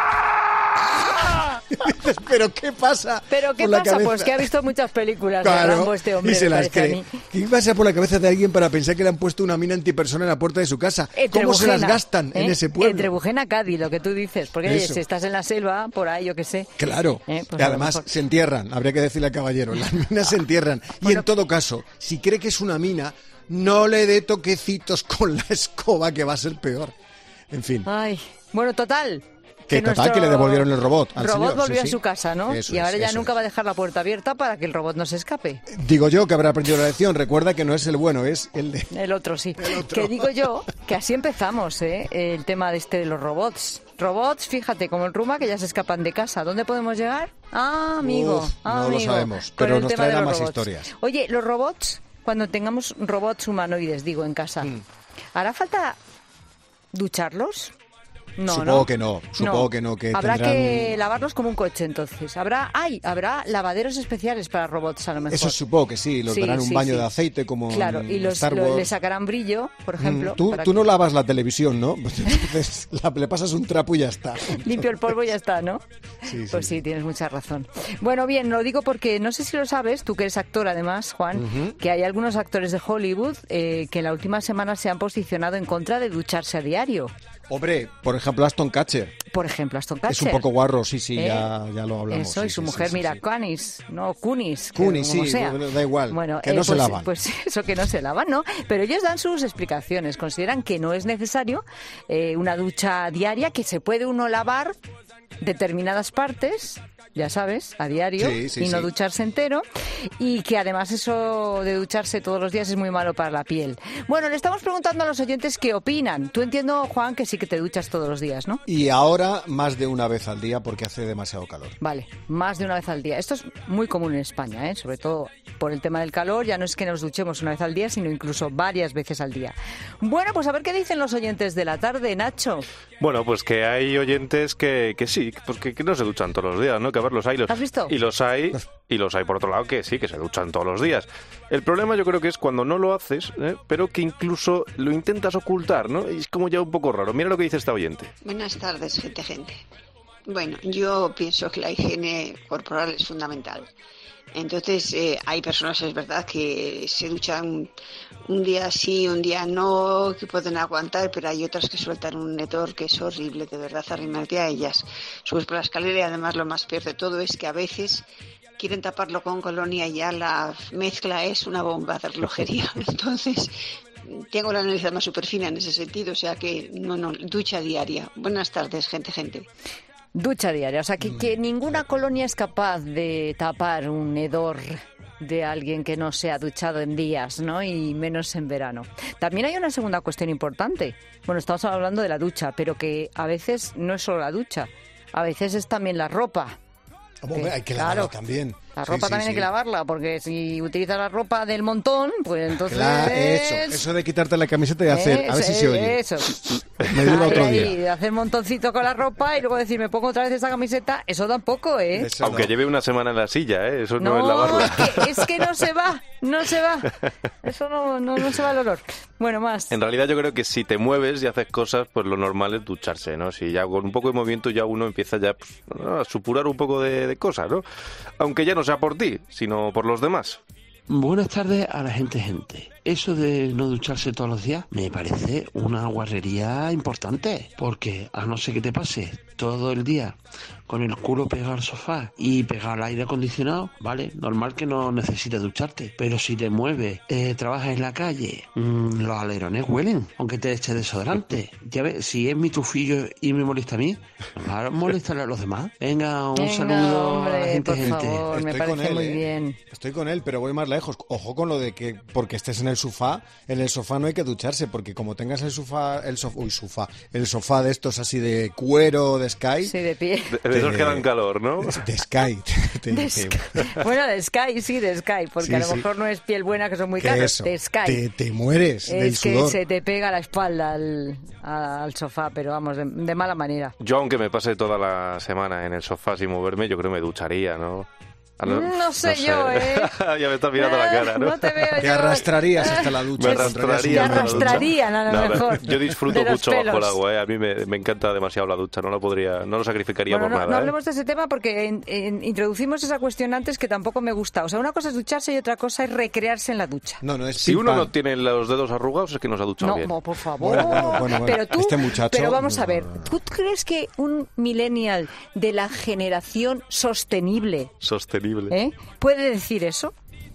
Dices, ¿pero qué pasa? ¿Pero qué por la pasa? cabeza? Pues que ha visto muchas películas de Claro, Rambo este hombre, y se me las parece a cree. mí. ¿Qué pasa por la cabeza de alguien para pensar que le han puesto una mina antipersona en la puerta de su casa? ¿Cómo se las Trebujena, gastan en ¿eh? ese pueblo? En Trebujena, Cádiz, lo que tú dices. Porque oye, Eso. si estás en la selva, por ahí, yo qué sé. Claro, Eh, pues y a lo además mejor. se entierran, habría que decirle al caballero, las minas se entierran. Y en todo caso, si cree que es una mina, no le dé toquecitos con la escoba, que va a ser peor. En fin, Ay, bueno, total. que total nuestro que le devolvieron el robot al robot señor. volvió sí, a sí. su casa, ¿no? Eso y ahora es, ya eso nunca es. va a dejar la puerta abierta para que el robot no se escape. Digo yo que habrá aprendido la lección. Recuerda que no es el bueno, es el de... El otro sí. Que digo yo que así empezamos, ¿eh? El tema de este de los robots. Robots, fíjate, como el Ruma, que ya se escapan de casa. ¿Dónde podemos llegar? Ah, amigo. Uf, ah, no lo amigo, sabemos, con pero el nos tema de traerá los más robots. historias. Oye, los robots, cuando tengamos robots humanoides, digo, en casa, Mm. ¿hará falta ducharlos? No, Supongo ¿no? que no, supongo que no, que Habrá tendrán- que lavarlos como un coche, entonces. Habrá, ay, habrá lavaderos especiales para robots, a lo mejor. Eso supongo que sí, los Sí, darán un sí, baño sí. de aceite como Claro, en y los, Star lo- Wars. le sacarán brillo, por ejemplo. Mm, Tú, para tú que- no lavas la televisión, ¿no? Pues entonces la- le pasas un trapo y ya está. Limpio el polvo y ya está, ¿no? Sí, sí. Pues sí, tienes mucha razón. Bueno, bien, lo digo porque no sé si lo sabes, tú que eres actor además, Juan, Ujú. que hay algunos actores de Hollywood eh, que en la última semana se han posicionado en contra de ducharse a diario. Hombre, por ejemplo, Aston Catcher. Por ejemplo, Aston Catcher. Es un poco guarro, sí, sí, ¿Eh? ya, ya lo hablamos. Eso, sí, y su sí, mujer, sí, sí, mira, sí. Kunis, no, Kunis. que Kunis, como sí, sea. bueno, da igual, Bueno, que no se pues, lavan. Pues eso, que no se lavan, ¿no? Pero ellos dan sus explicaciones. Consideran que no es necesario eh, una ducha diaria, que se puede uno lavar determinadas partes, ya sabes, a diario, Sí, sí, y no sí. ducharse entero, y que además eso de ducharse todos los días es muy malo para la piel. Bueno, le estamos preguntando a los oyentes qué opinan. Tú entiendo, Juan, que sí que te duchas todos los días, ¿no? Y ahora más de una vez al día porque hace demasiado calor. Vale, más de una vez al día. Esto es muy común en España, ¿eh? Sobre todo por el tema del calor. Ya no es que nos duchemos una vez al día, sino incluso varias veces al día. Bueno, pues a ver qué dicen los oyentes de la tarde, Nacho. Bueno, pues que hay oyentes que, que sí, pues que, que no se duchan todos los días, ¿no? Que a ver, los hay. Los, ¿Has visto? Y los hay, y los hay por otro lado que sí, que se duchan todos los días. El problema yo creo que es cuando no lo haces, ¿eh? Pero que incluso lo intentas ocultar, ¿no? Y es como ya un poco raro. Mira lo que dice esta oyente. Buenas tardes, gente, gente. Bueno, yo pienso que la higiene corporal es fundamental. Entonces, eh, hay personas, es verdad, que se duchan un día sí, un día no, que pueden aguantar, pero hay otras que sueltan un hedor que es horrible, de verdad, arrimarte a ellas. Subes por la escalera y además lo más peor de todo es que a veces quieren taparlo con colonia y ya la mezcla es una bomba de relojería. Entonces, tengo la nariz más súper fina en ese sentido, o sea que, no, no, ducha diaria. Buenas tardes, gente, gente. Ducha diaria. O sea, que, que ninguna colonia es capaz de tapar un hedor de alguien que no se ha duchado en días, ¿no? Y menos en verano. También hay una segunda cuestión importante. Bueno, estamos hablando de la ducha, pero que a veces no es solo la ducha. A veces es también la ropa. Hombre, hay que claro. lavarla también. La ropa Sí, sí, también sí. hay que lavarla, porque si utilizas la ropa del montón, pues entonces... Claro, eso, eso de quitarte la camiseta y hacer, a ver si se oye. Eso. Me dura Ahí, otro ahí, día. de hacer montoncito con la ropa y luego decir, me pongo otra vez esa camiseta, eso tampoco, ¿eh? Eso Aunque no. lleve una semana en la silla, ¿eh? Eso no, No, es lavarla. es que, es que no se va, no se va. Eso no, no, no se va el olor. Bueno, más. En realidad yo creo que si te mueves y haces cosas, pues lo normal es ducharse, ¿no? Si ya con un poco de movimiento ya uno empieza ya pues, a supurar un poco de, de cosas, ¿no? Aunque ya no sea por ti, sino por los demás. Buenas tardes a la gente, gente. Eso de no ducharse todos los días me parece una guarrería importante, porque a no ser que te pase todo el día con el culo pegado al sofá y pegado al aire acondicionado, vale, normal que no necesites ducharte, pero si te mueves, eh, trabajas en la calle, mmm, los alerones huelen, aunque te eches desodorante. Ya ves, si es mi tufillo y me molesta a mí, va a molestarle a los demás. Venga, un Venga, saludo hombre, a la gente, por gente. favor, me Estoy con parece él, muy ¿eh? bien. Estoy con él, pero voy más lejos. Ojo con lo de que porque estés en el sofá, en el sofá no hay que ducharse, porque como tengas el sofá, el sofá, uy, sofá, el sofá de estos así de cuero, de Sky. Sí, de pie. De, de esos que dan calor, ¿no? De Sky. Te De dice. Sky. Bueno, de Sky, sí, de Sky, porque Sí, a lo sí. mejor no es piel buena, que son muy Que caros. eso, De Sky. te, te mueres del Es que sudor. se te pega la espalda al, al sofá, pero vamos, de, de mala manera. Yo, aunque me pase toda la semana en el sofá sin moverme, yo creo que me ducharía, ¿no? Ah, No sé yo, ¿eh? Ya me estás mirando la cara, ¿no? No te veo Te yo. arrastrarías hasta la ducha. Me encontrarías arrastraría. un Te hueco en la ducha. arrastrarían, a lo No, mejor. yo disfruto de los mucho bajo el pelos. agua, ¿eh? A mí me, me encanta demasiado la ducha, no lo podría, no lo sacrificaría Bueno, por no, nada, no ¿eh? hablemos de ese tema porque en- en- introducimos esa cuestión antes que tampoco me gusta. O sea, una cosa es ducharse y otra cosa es recrearse en la ducha. No, no es Si pim, uno pam. no tiene los dedos arrugados es que no se ha duchado No, bien. no, por favor. Bueno, bueno, bueno, bueno. Pero tú, Este muchacho, pero vamos no, a ver, no, no. ¿tú crees que un millennial de la generación sostenible Sostenible. ¿eh? puede decir eso?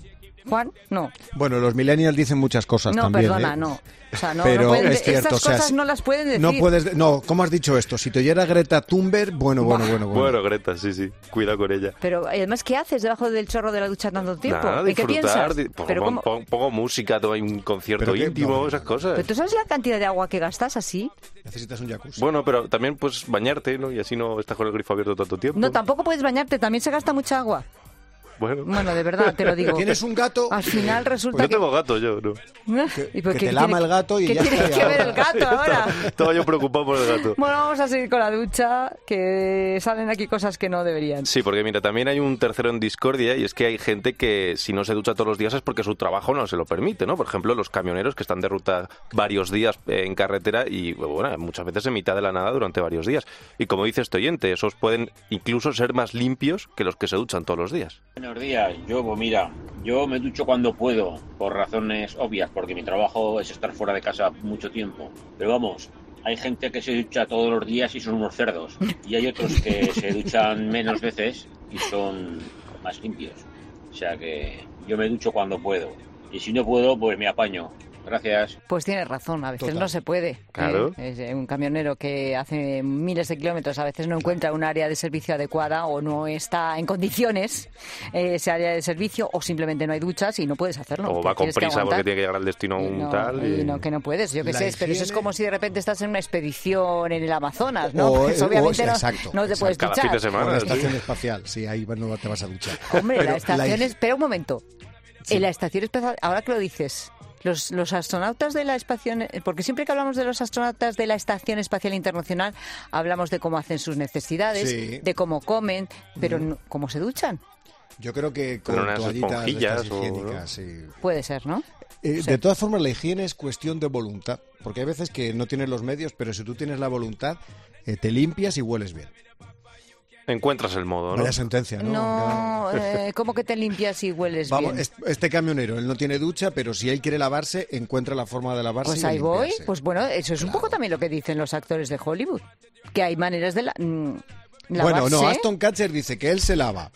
Juan, no. Bueno, los millennials dicen muchas cosas No, también. perdona, ¿eh? no. O sea, no, Pero no pueden, es cierto, estas o sea, cosas si- no las pueden decir. No puedes, no, ¿cómo has dicho esto? Si te oyera Greta Thunberg, bueno, bueno, bueno, bueno. Bueno, Greta, sí, sí. Cuidado con ella. Pero además, ¿qué haces debajo del chorro de la ducha tanto tiempo? Nada, ¿En qué disfrutar. piensas? di- pongo, Pero, ¿cómo- pon- pongo música, todo hay un concierto ¿Pero qué? íntimo, No, no, esas no. cosas. ¿Pero tú sabes la cantidad de agua que gastas así? Necesitas un jacuzzi. Bueno, pero también pues bañarte, ¿no? Y así no estás con el grifo abierto tanto tiempo. No, tampoco puedes bañarte, también se gasta mucha agua. Bueno, Bueno, de verdad, te lo digo. ¿Tienes un gato? Al final resulta pues yo que... tengo gato, yo, ¿no? ¿Y por que qué te lama tiene- el gato y ¿qué ya tiene está, que ya. ver el gato ahora? Estaba yo preocupado por el gato. Bueno, vamos a seguir con la ducha, que salen aquí cosas que no deberían. Sí, porque mira, también hay un tercero en discordia y es que hay gente que si no se ducha todos los días es porque su trabajo no se lo permite, ¿no? Por ejemplo, los camioneros que están de ruta varios días eh, en carretera y, bueno, muchas veces en mitad de la nada durante varios días. Y como dice este oyente, esos pueden incluso ser más limpios que los que se duchan todos los días. Buenos días, yo, pues mira, yo me ducho cuando puedo, por razones obvias, porque mi trabajo es estar fuera de casa mucho tiempo. Pero vamos, hay gente que se ducha todos los días y son unos cerdos. Y hay otros que se duchan menos veces y son más limpios. O sea que yo me ducho cuando puedo. Y si no puedo, pues me apaño. Gracias. Pues tienes razón, a veces Total. no se puede. Claro. ¿eh? Es, eh, un camionero que hace miles de kilómetros a veces no encuentra un área de servicio adecuada o no está en condiciones eh, ese área de servicio o simplemente no hay duchas y no puedes hacerlo. O Te va con tienes que prisa porque aguantar. tiene que llegar al destino Y un no, tal. y no, que no puedes, yo qué La sé, pero eso es higiene- como si de repente estás en una expedición en el Amazonas, ¿no? O- Pues o- obviamente no, exacto, no te exacto. puedes Cada duchar. fin de semana. O la sí. estación espacial, sí, ahí no te vas a duchar. Hombre, Pero la estación la- es... Espera un momento. Sí. En la estación espacial, ahora que lo dices, los, los astronautas de la estación... Porque siempre que hablamos de los astronautas de la Estación Espacial Internacional, hablamos de cómo hacen sus necesidades, Sí. de cómo comen, pero no- ¿cómo se duchan? Yo creo que con Con unas toallitas de esponjillas estas o- higiénicas, sí. Puede ser, ¿no? Eh, Sí. De todas formas, la higiene es cuestión de voluntad, porque hay veces que no tienes los medios, pero si tú tienes la voluntad, eh, te limpias y hueles bien. Encuentras el modo, ¿no? Vaya sentencia, ¿no? No, eh, ¿cómo que te limpias y hueles Vamos, bien? es- este camionero, él no tiene ducha, pero si él quiere lavarse, encuentra la forma de lavarse. Pues y de ahí voy. limpiarse. Pues bueno, eso es un poco también lo que dicen los actores de Hollywood, que hay maneras de la... mm, Bueno, no, lavarse. Aston Kutcher dice que él se lava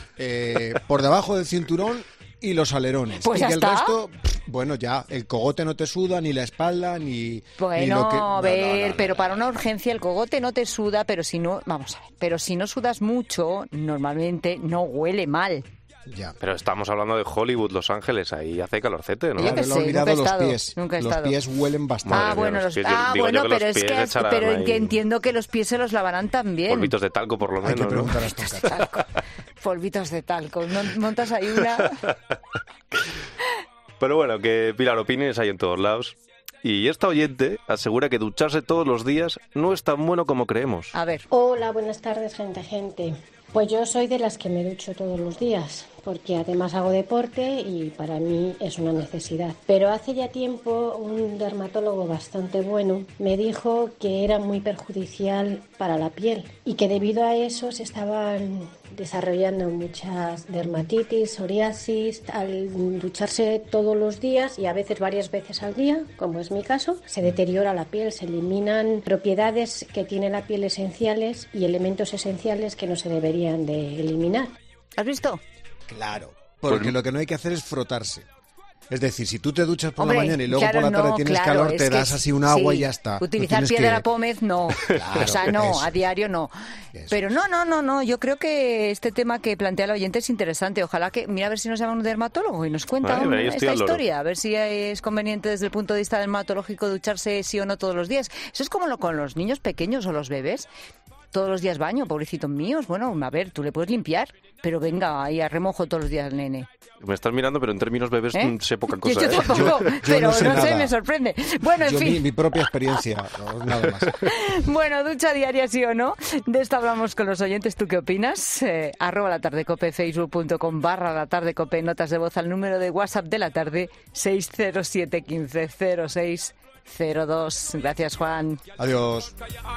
eh, por debajo del cinturón y los alerones. Pues y ya que está. el resto, pff, bueno, ya, el cogote no te suda, ni la espalda, ni, Bueno, ni lo que... no, a no, ver, no, no, pero no. para una urgencia el cogote no te suda, pero si no, vamos a ver, pero si no sudas mucho, normalmente no huele mal. Ya. Pero estamos hablando de Hollywood, Los Ángeles, ahí hace calorcete, ¿no? Yo qué Claro, sé, he olvidado nunca he los estado, pies. nunca he los estado. pies huelen bastante. Madre Ah, mía, bueno, los los, pies, yo- ah, digo bueno, yo que pero los es que, pies echarán pero ahí que entiendo que los pies se los lavarán también. polvitos de talco, por lo Hay que menos, ¿no? preguntar a Aston Kutcher. polvitos de talco. Montas ahí una... Pero bueno, que Pilar, opiniones hay en todos lados. Y esta oyente asegura que ducharse todos los días no es tan bueno como creemos. A ver. Hola, buenas tardes, gente, gente. Pues yo soy de las que me ducho todos los días, porque además hago deporte y para mí es una necesidad. Pero hace ya tiempo un dermatólogo bastante bueno me dijo que era muy perjudicial para la piel y que debido a eso se estaban desarrollando muchas dermatitis, psoriasis. Al ducharse todos los días y a veces varias veces al día, como es mi caso, se deteriora la piel, se eliminan propiedades que tiene la piel esenciales y elementos esenciales que no se deberían de eliminar. ¿Has visto? Claro, porque pues, lo que no hay que hacer es frotarse. Es decir, si tú te duchas por hombre, la mañana y luego claro, por la tarde no, tienes claro, calor, te das así un agua sí, y ya está. Utilizar no piedra que... pómez, no. Claro, o sea, no, eso. a diario no. Eso. Pero no, no, no, no. Yo creo que este tema que plantea el oyente es interesante. Ojalá que, mira, a ver si nos llama un dermatólogo y nos cuenta Ay, un, esta historia. A ver si es conveniente desde el punto de vista dermatológico ducharse sí o no todos los días. Eso es como lo con los niños pequeños o los bebés. Todos los días baño, pobrecitos míos. Bueno, a ver, tú le puedes limpiar, pero venga, ahí a remojo todos los días, nene. Me estás mirando, pero en términos bebés ¿Eh? sé poca cosa. Yo, ¿eh? tampoco, yo, yo pero no sé, no sé, nada. me sorprende. Bueno, en yo fin. Mi, mi propia experiencia, no, nada más. Bueno, ducha diaria sí o no. De esto hablamos con los oyentes. ¿Tú qué opinas? Eh, arroba la tarde cope, facebook punto com barra la tarde cope, notas de voz al número de WhatsApp de la tarde seis cero siete uno cinco cero seis cero dos. Gracias, Juan. Adiós.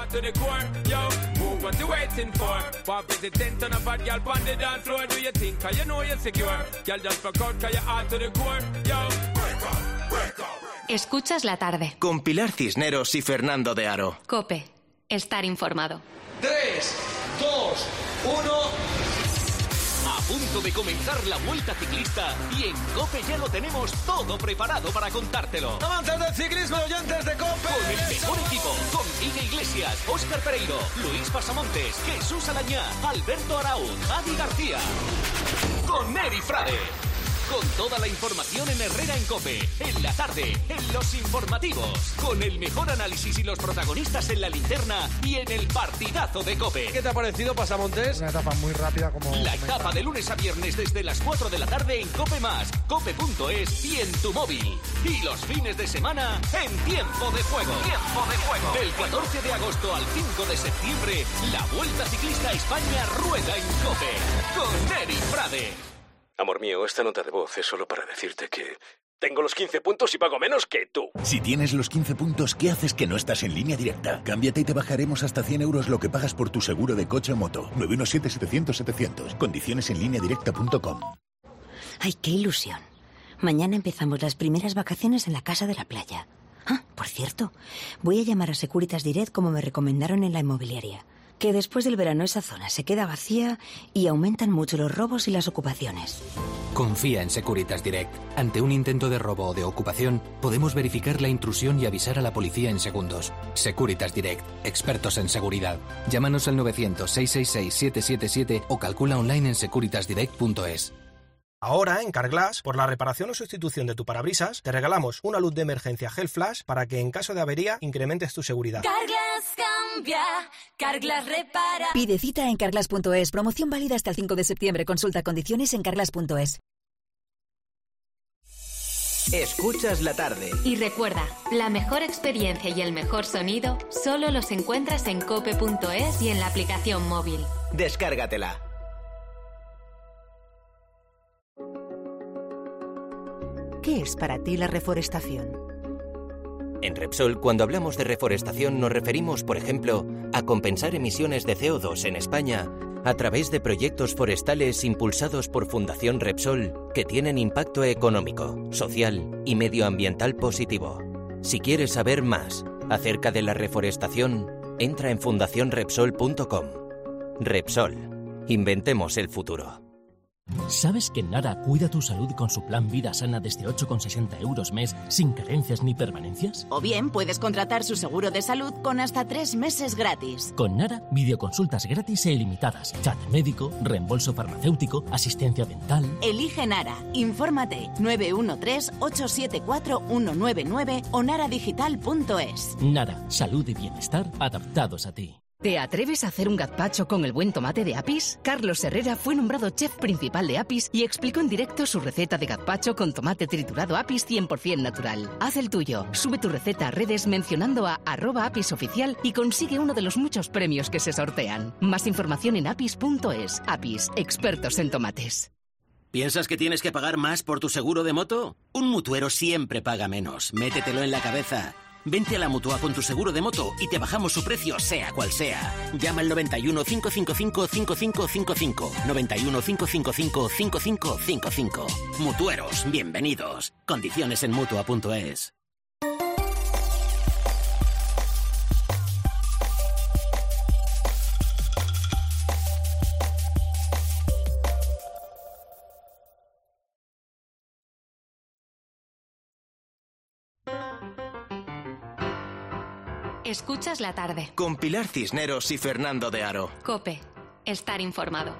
Escuchas la tarde. Con Pilar Cisneros y Fernando de Aro. COPE. Estar informado. tres, dos, uno... A punto de comenzar la Vuelta Ciclista y en COPE ya lo tenemos todo preparado para contártelo. Amantes del ciclismo, oyentes de COPE. Con el mejor equipo, con Guille Iglesias, Óscar Pereiro, Luis Pasamontes, Jesús Alañá, Alberto Araúz, Adi García. Con Eri Frade. Con toda la información en Herrera en COPE, en la tarde, en los informativos, con el mejor análisis y los protagonistas en la linterna y en el partidazo de COPE. ¿Qué te ha parecido, Pasamontes? Una etapa muy rápida como... La etapa de lunes a viernes desde las cuatro de la tarde en COPE más, cope punto es y en tu móvil. Y los fines de semana en Tiempo de Juego. Tiempo de Juego. Del catorce de agosto al cinco de septiembre, la Vuelta Ciclista a España rueda en COPE. Con Eri Frade. Amor mío, esta nota de voz es solo para decirte que tengo los quince puntos y pago menos que tú. Si tienes los quince puntos, ¿qué haces que no estás en Línea Directa? Cámbiate y te bajaremos hasta cien euros lo que pagas por tu seguro de coche o moto. nueve uno siete, setecientos, setecientos. Condiciones en línea directa punto com. ¡Ay, qué ilusión! Mañana empezamos las primeras vacaciones en la casa de la playa. Ah, por cierto, voy a llamar a Securitas Direct como me recomendaron en la inmobiliaria. Que después del verano esa zona se queda vacía y aumentan mucho los robos y las ocupaciones. Confía en Securitas Direct. Ante un intento de robo o de ocupación, podemos verificar la intrusión y avisar a la policía en segundos. Securitas Direct, expertos en seguridad. Llámanos al novecientos, seiscientos sesenta y seis, siete siete siete o calcula online en securitas direct punto es. Ahora, en Carglass, por la reparación o sustitución de tu parabrisas, te regalamos una luz de emergencia Gel Flash para que en caso de avería incrementes tu seguridad. Carglass cambia, Carglass repara. Pide cita en carglass punto es. Promoción válida hasta el cinco de septiembre. Consulta condiciones en carglass punto es. Escuchas la tarde. Y recuerda, la mejor experiencia y el mejor sonido solo los encuentras en cope punto es y en la aplicación móvil. Descárgatela. ¿Qué es para ti la reforestación? En Repsol, cuando hablamos de reforestación, nos referimos, por ejemplo, a compensar emisiones de C O dos en España a través de proyectos forestales impulsados por Fundación Repsol que tienen impacto económico, social y medioambiental positivo. Si quieres saber más acerca de la reforestación, entra en fundación repsol punto com. Repsol. Inventemos el futuro. ¿Sabes que Nara cuida tu salud con su plan Vida Sana desde ocho con sesenta euros mes, sin carencias ni permanencias? O bien puedes contratar su seguro de salud con hasta tres meses gratis. Con Nara, videoconsultas gratis e ilimitadas, chat médico, reembolso farmacéutico, asistencia dental... Elige Nara. Infórmate nueve uno tres, ocho siete cuatro, uno nueve nueve o nara digital punto es. Nara, salud y bienestar adaptados a ti. ¿Te atreves a hacer un gazpacho con el buen tomate de Apis? Carlos Herrera fue nombrado chef principal de Apis y explicó en directo su receta de gazpacho con tomate triturado Apis cien por ciento natural. Haz el tuyo. Sube tu receta a redes mencionando a arroba Apis oficial y consigue uno de los muchos premios que se sortean. Más información en apis punto es. Apis, expertos en tomates. ¿Piensas que tienes que pagar más por tu seguro de moto? Un mutuero siempre paga menos. Métetelo en la cabeza. Vente a la Mutua con tu seguro de moto y te bajamos su precio sea cual sea. Llama al noventa y uno, cinco cinco cinco, cinco cinco cinco cinco. noventa y uno, cinco cinco cinco, cinco cinco cinco cinco. Mutueros, bienvenidos. Condiciones en mutua punto es. Escuchas la tarde. Con Pilar Cisneros y Fernando de Aro. COPE. Estar informado.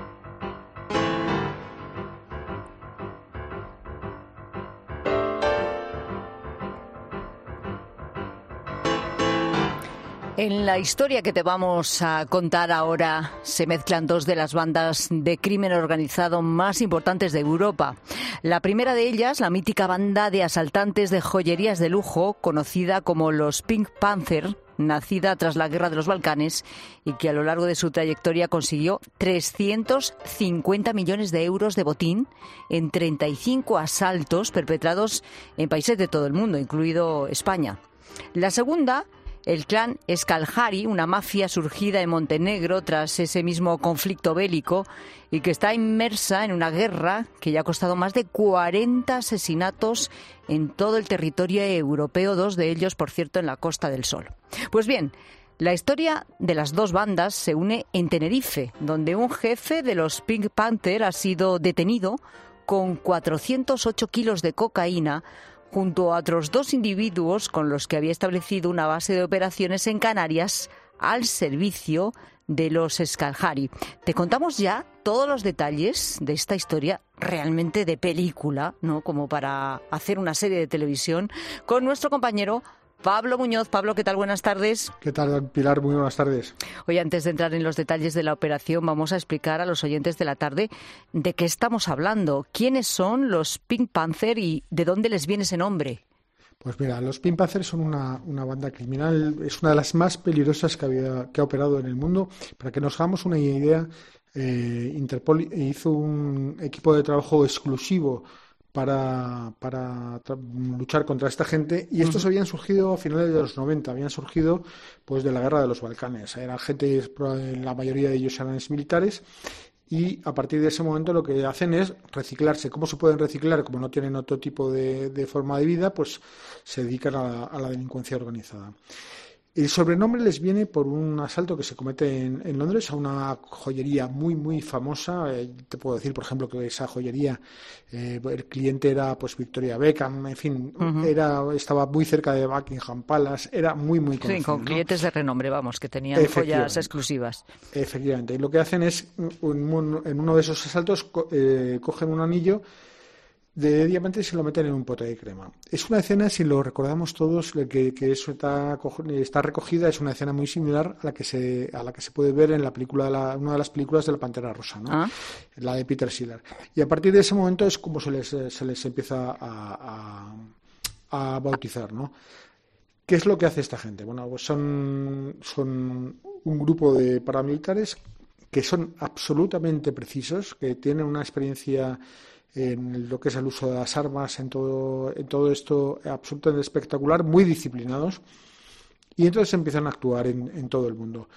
En la historia que te vamos a contar ahora se mezclan dos de las bandas de crimen organizado más importantes de Europa. La primera de ellas, la mítica banda de asaltantes de joyerías de lujo, conocida como los Pink Panther, nacida tras la Guerra de los Balcanes y que a lo largo de su trayectoria consiguió trescientos cincuenta millones de euros de botín en treinta y cinco asaltos perpetrados en países de todo el mundo, incluido España. La segunda, el clan Scaljari, una mafia surgida en Montenegro tras ese mismo conflicto bélico y que está inmersa en una guerra que ya ha costado más de cuarenta asesinatos en todo el territorio europeo, dos de ellos, por cierto, en la Costa del Sol. Pues bien, la historia de las dos bandas se une en Tenerife, donde un jefe de los Pink Panther ha sido detenido con cuatrocientos ocho kilos de cocaína junto a otros dos individuos con los que había establecido una base de operaciones en Canarias al servicio de los Scaljari. Te contamos ya todos los detalles de esta historia realmente de película, ¿no? Como para hacer una serie de televisión, con nuestro compañero Pablo Muñoz. Pablo, ¿qué tal? Buenas tardes. ¿Qué tal, Pilar? Muy buenas tardes. Hoy, antes de entrar en los detalles de la operación, vamos a explicar a los oyentes de la tarde de qué estamos hablando. ¿Quiénes son los Pink Panther y de dónde les viene ese nombre? Pues mira, los Pink Panther son una, una banda criminal, es una de las más peligrosas que, había, que ha operado en el mundo. Para que nos hagamos una idea, eh, Interpol hizo un equipo de trabajo exclusivo para, para luchar contra esta gente, y estos uh-huh. habían surgido a finales de los noventa, habían surgido pues de la guerra de los Balcanes. Eran gente, la mayoría de ellos eran militares, y a partir de ese momento lo que hacen es reciclarse. ¿Cómo se pueden reciclar? Como no tienen otro tipo de, de forma de vida, pues se dedican a la, a la delincuencia organizada. El sobrenombre les viene por un asalto que se comete en, en Londres a una joyería muy, muy famosa. Eh, te puedo decir, por ejemplo, que esa joyería, eh, el cliente era pues Victoria Beckham, en fin, uh-huh. era estaba muy cerca de Buckingham Palace, era muy, muy conocido. Sí, con clientes, ¿no?, de renombre, vamos, que tenían joyas exclusivas. Efectivamente, y lo que hacen es, en uno de esos asaltos, eh, cogen un anillo de diamante y se lo meten en un pote de crema. Es una escena, si lo recordamos todos, que, que eso está, está recogida, es una escena muy similar a la que se a la que se puede ver en la película, la, una de las películas de la Pantera Rosa, ¿no? Ah. La de Peter Sellers. Y a partir de ese momento es como se les, se les empieza a, a, a bautizar, ¿no? ¿Qué es lo que hace esta gente? Bueno, pues son, son un grupo de paramilitares que son absolutamente precisos, que tienen una experiencia en lo que es el uso de las armas, en todo, en todo esto absolutamente espectacular, muy disciplinados, y entonces empiezan a actuar en, en todo el mundo.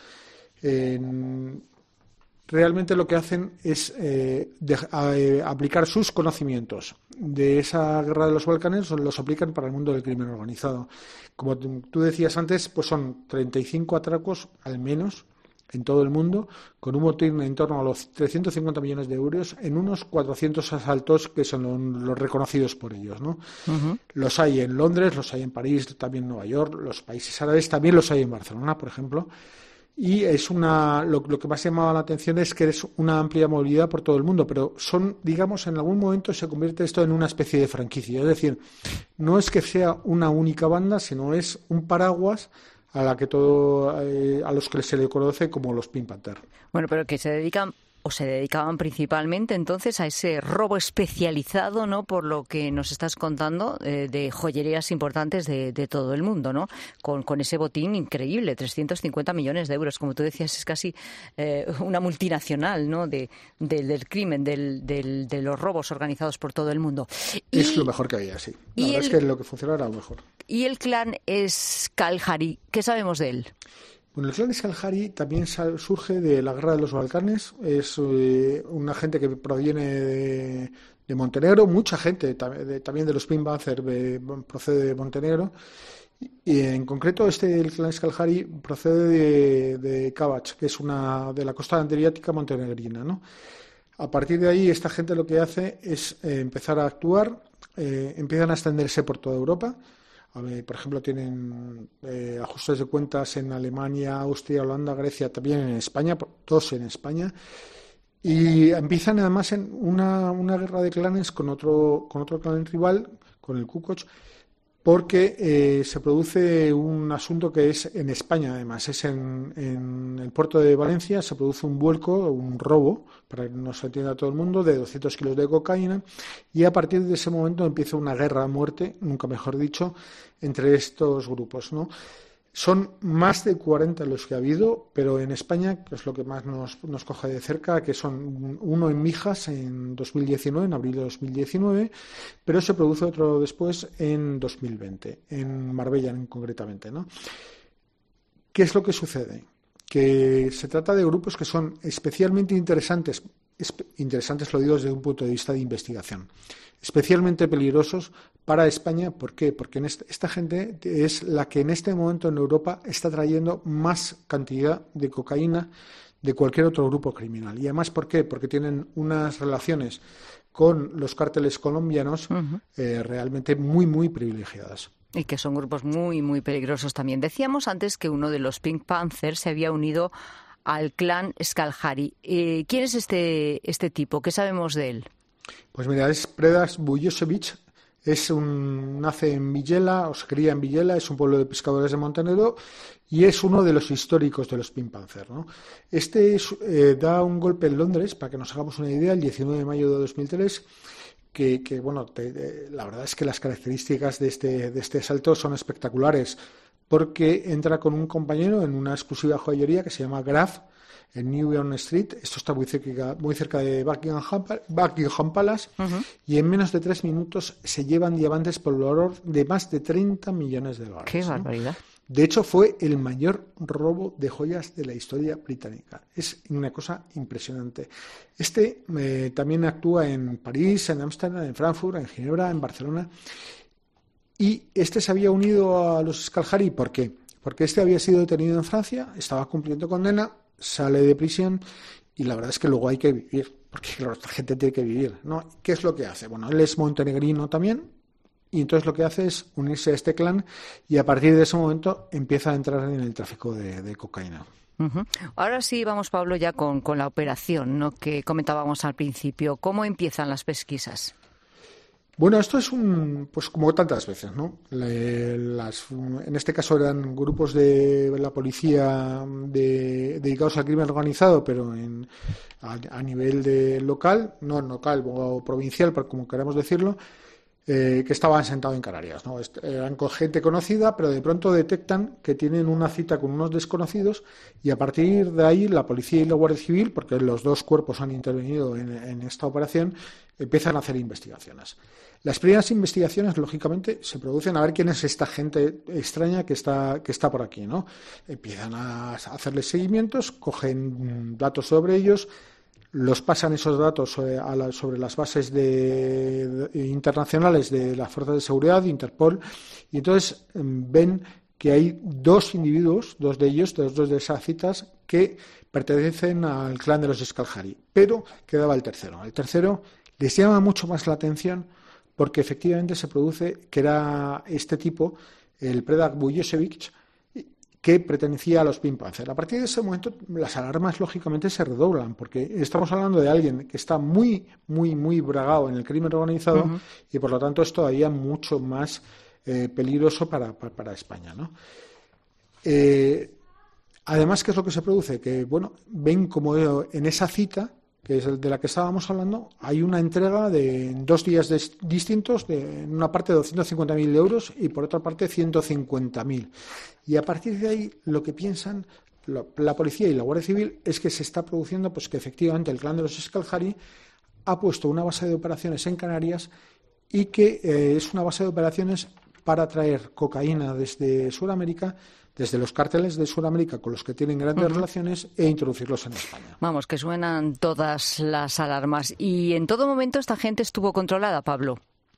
En, realmente lo que hacen es eh, de, a, a aplicar sus conocimientos de esa guerra de los Balcanes, los aplican para el mundo del crimen organizado. Como tú decías antes, pues son treinta y cinco atracos al menos en todo el mundo, con un botín en torno a los trescientos cincuenta millones de euros en unos cuatrocientos asaltos que son los reconocidos por ellos, ¿no? Uh-huh. Los hay en Londres, los hay en París, también en Nueva York, los países árabes también los hay en Barcelona, por ejemplo. Y es una lo, lo que más llamaba la atención es que es una amplia movilidad por todo el mundo, pero son, digamos, en algún momento se convierte esto en una especie de franquicia. Es decir, no es que sea una única banda, sino es un paraguas a la que todo eh, a los que se le conoce como los Pink Panther. Bueno, pero que se dedican o se dedicaban principalmente entonces a ese robo especializado, ¿no? Por lo que nos estás contando, eh, de joyerías importantes de, de todo el mundo, ¿no? Con, con ese botín increíble, trescientos cincuenta millones de euros, como tú decías, es casi eh, una multinacional, ¿no? De, de, del crimen, del, del, de los robos organizados por todo el mundo. Es y, lo mejor que había, sí. La verdad el, es que lo que funcionaba era lo mejor. Y el clan Skalhari, ¿qué sabemos de él? Bueno, el clan Skalhari también surge de la Guerra de los Balcanes. Es eh, una gente que proviene de, de Montenegro. Mucha gente de, también de los Pink Panther eh, procede de Montenegro. Y en concreto este el clan Skalhari procede de, de Kavač, que es una de la costa adriática montenegrina, ¿no? A partir de ahí esta gente lo que hace es eh, empezar a actuar, eh, empiezan a extenderse por toda Europa. Por ejemplo, tienen eh, ajustes de cuentas en Alemania, Austria, Holanda, Grecia, también en España, todos en España, y empiezan además en una, una guerra de clanes con otro, con otro clan rival, con el Kukoc, porque eh, se produce un asunto que es en España, además, es en, en el puerto de Valencia, se produce un vuelco, un robo, para que no se entienda todo el mundo, de doscientos kilos de cocaína, y a partir de ese momento empieza una guerra a muerte, nunca mejor dicho, entre estos grupos, ¿no? Son más de cuarenta los que ha habido, pero en España, que es lo que más nos, nos coge de cerca, que son uno en Mijas en dos mil diecinueve, en abril de dos mil diecinueve, pero se produce otro después en dos mil veinte, en Marbella concretamente, ¿no? ¿Qué es lo que sucede? Que se trata de grupos que son especialmente interesantes, espe- interesantes lo digo desde un punto de vista de investigación, especialmente peligrosos para España. ¿Por qué? Porque en esta, esta gente es la que en este momento en Europa está trayendo más cantidad de cocaína de cualquier otro grupo criminal. Y además, ¿por qué? Porque tienen unas relaciones con los cárteles colombianos uh-huh. eh, realmente muy, muy privilegiadas. Y que son grupos muy, muy peligrosos también. Decíamos antes que uno de los Pink Panther se había unido al clan Skalhari. Eh, ¿Quién es este, este tipo? ¿Qué sabemos de él? Pues mira, es Predrag Vujošević, es un, nace en Villela, o se cría en Villela, es un pueblo de pescadores de Montenegro y es uno de los históricos de los Pink Panther, ¿no? Este es, eh, da un golpe en Londres, para que nos hagamos una idea, el diecinueve de mayo de dos mil tres, que, que bueno, te, te, la verdad es que las características de este, de este asalto son espectaculares, porque entra con un compañero en una exclusiva joyería que se llama Graf, en New York Street. Esto está muy cerca, muy cerca de Buckingham, Buckingham Palace, uh-huh. y en menos de tres minutos se llevan diamantes por valor de más de treinta millones de dólares. ¡Qué barbaridad! ¿No? De hecho, fue el mayor robo de joyas de la historia británica. Es una cosa impresionante. Este eh, también actúa en París, en Ámsterdam, en Frankfurt, en Ginebra, en Barcelona. Y este se había unido a los Skalhari. ¿Por qué? Porque este había sido detenido en Francia, estaba cumpliendo condena, sale de prisión y la verdad es que luego hay que vivir, porque claro, esta gente tiene que vivir, ¿no? ¿Qué es lo que hace? Bueno, él es montenegrino también y entonces lo que hace es unirse a este clan y a partir de ese momento empieza a entrar en el tráfico de, de cocaína. Uh-huh. Ahora sí vamos, Pablo, ya con, con la operación, ¿no?, que comentábamos al principio. ¿Cómo empiezan las pesquisas? Bueno, esto es un, pues como tantas veces, ¿no? Le, las, en este caso eran grupos de la policía de, dedicados al crimen organizado, pero en, a, a nivel de local, no local o provincial, como queramos decirlo, eh, que estaban sentados en Canarias, ¿no? Eran con gente conocida, pero de pronto detectan que tienen una cita con unos desconocidos y a partir de ahí la policía y la Guardia Civil, porque los dos cuerpos han intervenido en, en esta operación, empiezan a hacer investigaciones. Las primeras investigaciones, lógicamente, se producen a ver quién es esta gente extraña que está, que está por aquí, ¿no? Empiezan a hacerles seguimientos, cogen datos sobre ellos, los pasan esos datos sobre, a la, sobre las bases de, de, internacionales de las fuerzas de seguridad, de Interpol, y entonces ven que hay dos individuos, dos de ellos, dos, dos de esas citas, que pertenecen al clan de los Skalhari, pero quedaba el tercero. El tercero les llama mucho más la atención porque efectivamente se produce que era este tipo, el Predrag Vujošević, que pertenecía a los Pink Panther. A partir de ese momento las alarmas lógicamente se redoblan, porque estamos hablando de alguien que está muy, muy, muy bragado en el crimen organizado uh-huh. y por lo tanto es todavía mucho más eh, peligroso para, para, para España, ¿no? Eh, además, ¿qué es lo que se produce? Que, bueno, ven como en esa cita, que es el de la que estábamos hablando, hay una entrega de dos días de, distintos, de, en una parte de doscientos cincuenta mil euros y por otra parte ciento cincuenta mil. Y a partir de ahí lo que piensan la, la policía y la Guardia Civil es que se está produciendo, pues que efectivamente el clan de los Scaljari ha puesto una base de operaciones en Canarias y que eh, es una base de operaciones para traer cocaína desde Sudamérica, desde los cárteles de Sudamérica con los que tienen grandes uh-huh. relaciones e introducirlos en España. Vamos, que suenan todas las alarmas. ¿Y en todo momento esta gente estuvo controlada, Pablo?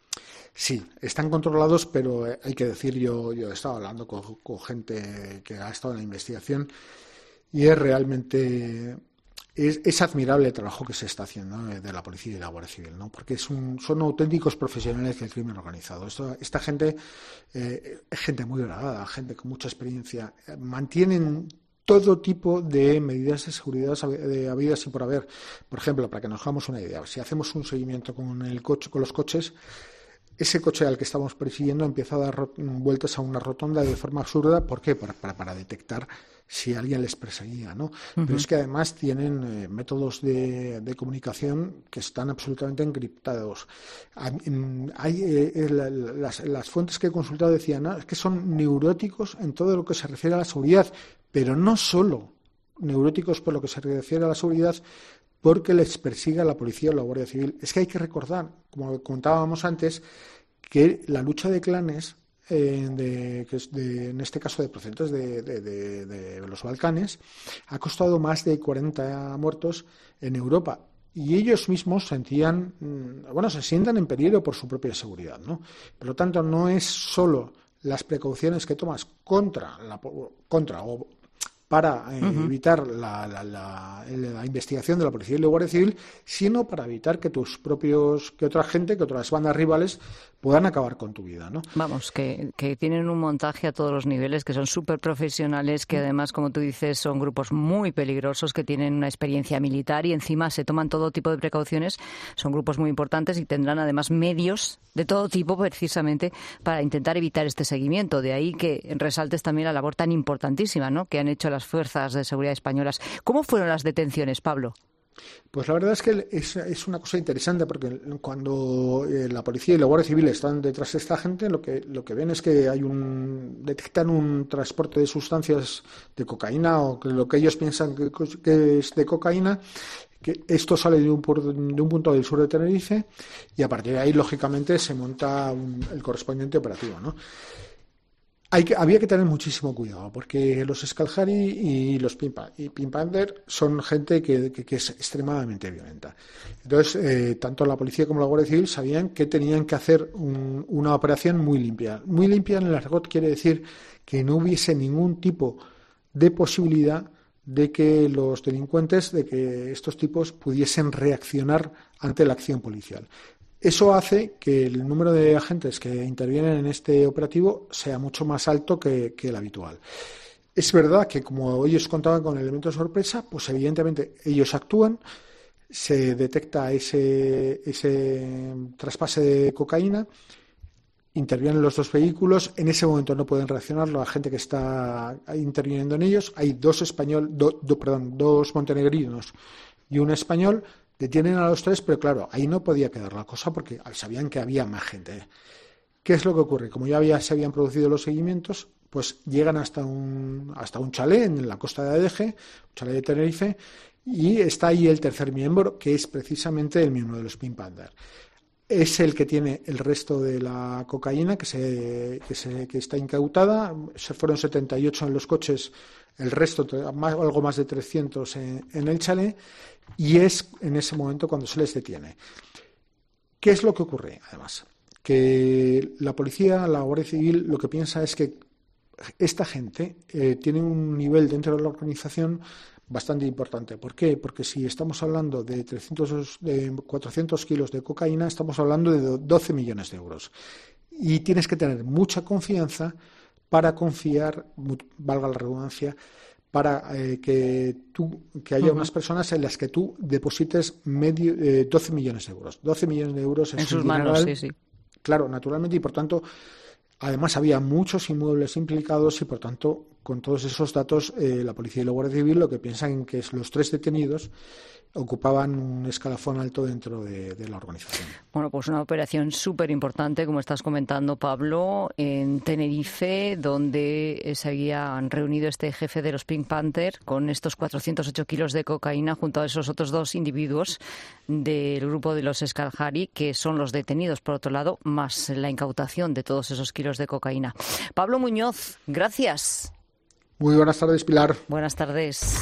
Sí, están controlados, pero hay que decir, yo, yo he estado hablando con, con gente que ha estado en la investigación y es realmente... Es, es admirable el trabajo que se está haciendo, ¿no?, de la policía y la Guardia Civil, ¿no? Porque es un, son auténticos profesionales del crimen organizado. Esto, esta gente eh, es gente muy grabada, gente con mucha experiencia. Mantienen todo tipo de medidas de seguridad de habidas y por haber. Por ejemplo, para que nos hagamos una idea, si hacemos un seguimiento con el coche, con los coches, ese coche al que estamos persiguiendo empieza a dar vueltas a una rotonda de forma absurda. ¿Por qué? Para, para, para detectar si alguien les perseguía, ¿no? Uh-huh. Pero es que además tienen eh, métodos de, de comunicación que están absolutamente encriptados. Hay, eh, la, las, las fuentes que he consultado decían, ¿no?, es que son neuróticos en todo lo que se refiere a la seguridad, pero no solo neuróticos por lo que se refiere a la seguridad, porque les persiga la policía o la Guardia Civil. Es que hay que recordar, como contábamos antes, que la lucha de clanes, eh, de, que es de, en este caso de procedentes de, de, de, de los Balcanes, ha costado más de cuarenta muertos en Europa. Y ellos mismos sentían, bueno, se sientan en peligro por su propia seguridad, ¿no? Por lo tanto, no es solo las precauciones que tomas contra la contra o para eh, uh-huh. evitar la, la, la, la investigación de la policía y la Guardia Civil, sino para evitar que tus propios, que otra gente, que otras bandas rivales puedan acabar con tu vida, ¿no? Vamos, que, que tienen un montaje a todos los niveles, que son súper profesionales, que además, como tú dices, son grupos muy peligrosos, que tienen una experiencia militar y encima se toman todo tipo de precauciones. Son grupos muy importantes y tendrán además medios de todo tipo precisamente para intentar evitar este seguimiento. De ahí que resaltes también la labor tan importantísima, ¿no?, que han hecho las fuerzas de seguridad españolas. ¿Cómo fueron las detenciones, Pablo? Pues la verdad es que es, es una cosa interesante, porque cuando eh, la policía y la Guardia Civil están detrás de esta gente, lo que lo que ven es que hay un detectan un transporte de sustancias de cocaína, o que lo que ellos piensan que, que es de cocaína, que esto sale de un, de un punto del sur de Tenerife, y a partir de ahí, lógicamente, se monta un, el correspondiente operativo, ¿no? Hay que, había que tener muchísimo cuidado, porque los Scaljari y los Pimpa, y Pimpander son gente que, que, que es extremadamente violenta. Entonces, eh, tanto la policía como la Guardia Civil sabían que tenían que hacer un, una operación muy limpia. Muy limpia en el argot quiere decir que no hubiese ningún tipo de posibilidad de que los delincuentes, de que estos tipos pudiesen reaccionar ante la acción policial. Eso hace que el número de agentes que intervienen en este operativo sea mucho más alto que, que el habitual. Es verdad que, como ellos contaban con elementos de sorpresa, pues evidentemente ellos actúan, se detecta ese, ese traspase de cocaína, intervienen los dos vehículos, en ese momento no pueden reaccionar la gente que está interviniendo en ellos. Hay dos español, do, do, perdón, dos montenegrinos y un español. Detienen a los tres, pero claro, ahí no podía quedar la cosa porque sabían que había más gente. ¿Qué es lo que ocurre? Como ya había, se habían producido los seguimientos, pues llegan hasta un hasta un chalet en la costa de Adeje, un chalet de Tenerife, y está ahí el tercer miembro, que es precisamente el miembro de los Pimpander. Es el que tiene el resto de la cocaína que se que se que está incautada. Se fueron setenta y ocho en los coches, el resto, más, algo más de trescientos en, en el chalet, y es en ese momento cuando se les detiene. ¿Qué es lo que ocurre? Además, que la policía, la Guardia Civil, lo que piensa es que esta gente eh, tiene un nivel dentro de la organización bastante importante. ¿Por qué? Porque si estamos hablando de trescientos, de cuatrocientos kilos de cocaína, estamos hablando de doce millones de euros. Y tienes que tener mucha confianza para confiar, valga la redundancia, para eh, que tú que haya uh-huh. unas personas en las que tú deposites medio eh, doce millones de euros. doce millones de euros es en sus un manos, dineral, sí, sí. Claro, naturalmente, y por tanto, además había muchos inmuebles implicados y por tanto con todos esos datos, eh, la policía y la Guardia Civil lo que piensan que es los tres detenidos ocupaban un escalafón alto dentro de, de la organización. Bueno, pues una operación súper importante, como estás comentando, Pablo, en Tenerife, donde se habían reunido este jefe de los Pink Panther con estos cuatrocientos ocho kilos de cocaína junto a esos otros dos individuos del grupo de los Skalhari, que son los detenidos, por otro lado, más la incautación de todos esos kilos de cocaína. Pablo Muñoz, gracias. Muy buenas tardes, Pilar. Buenas tardes.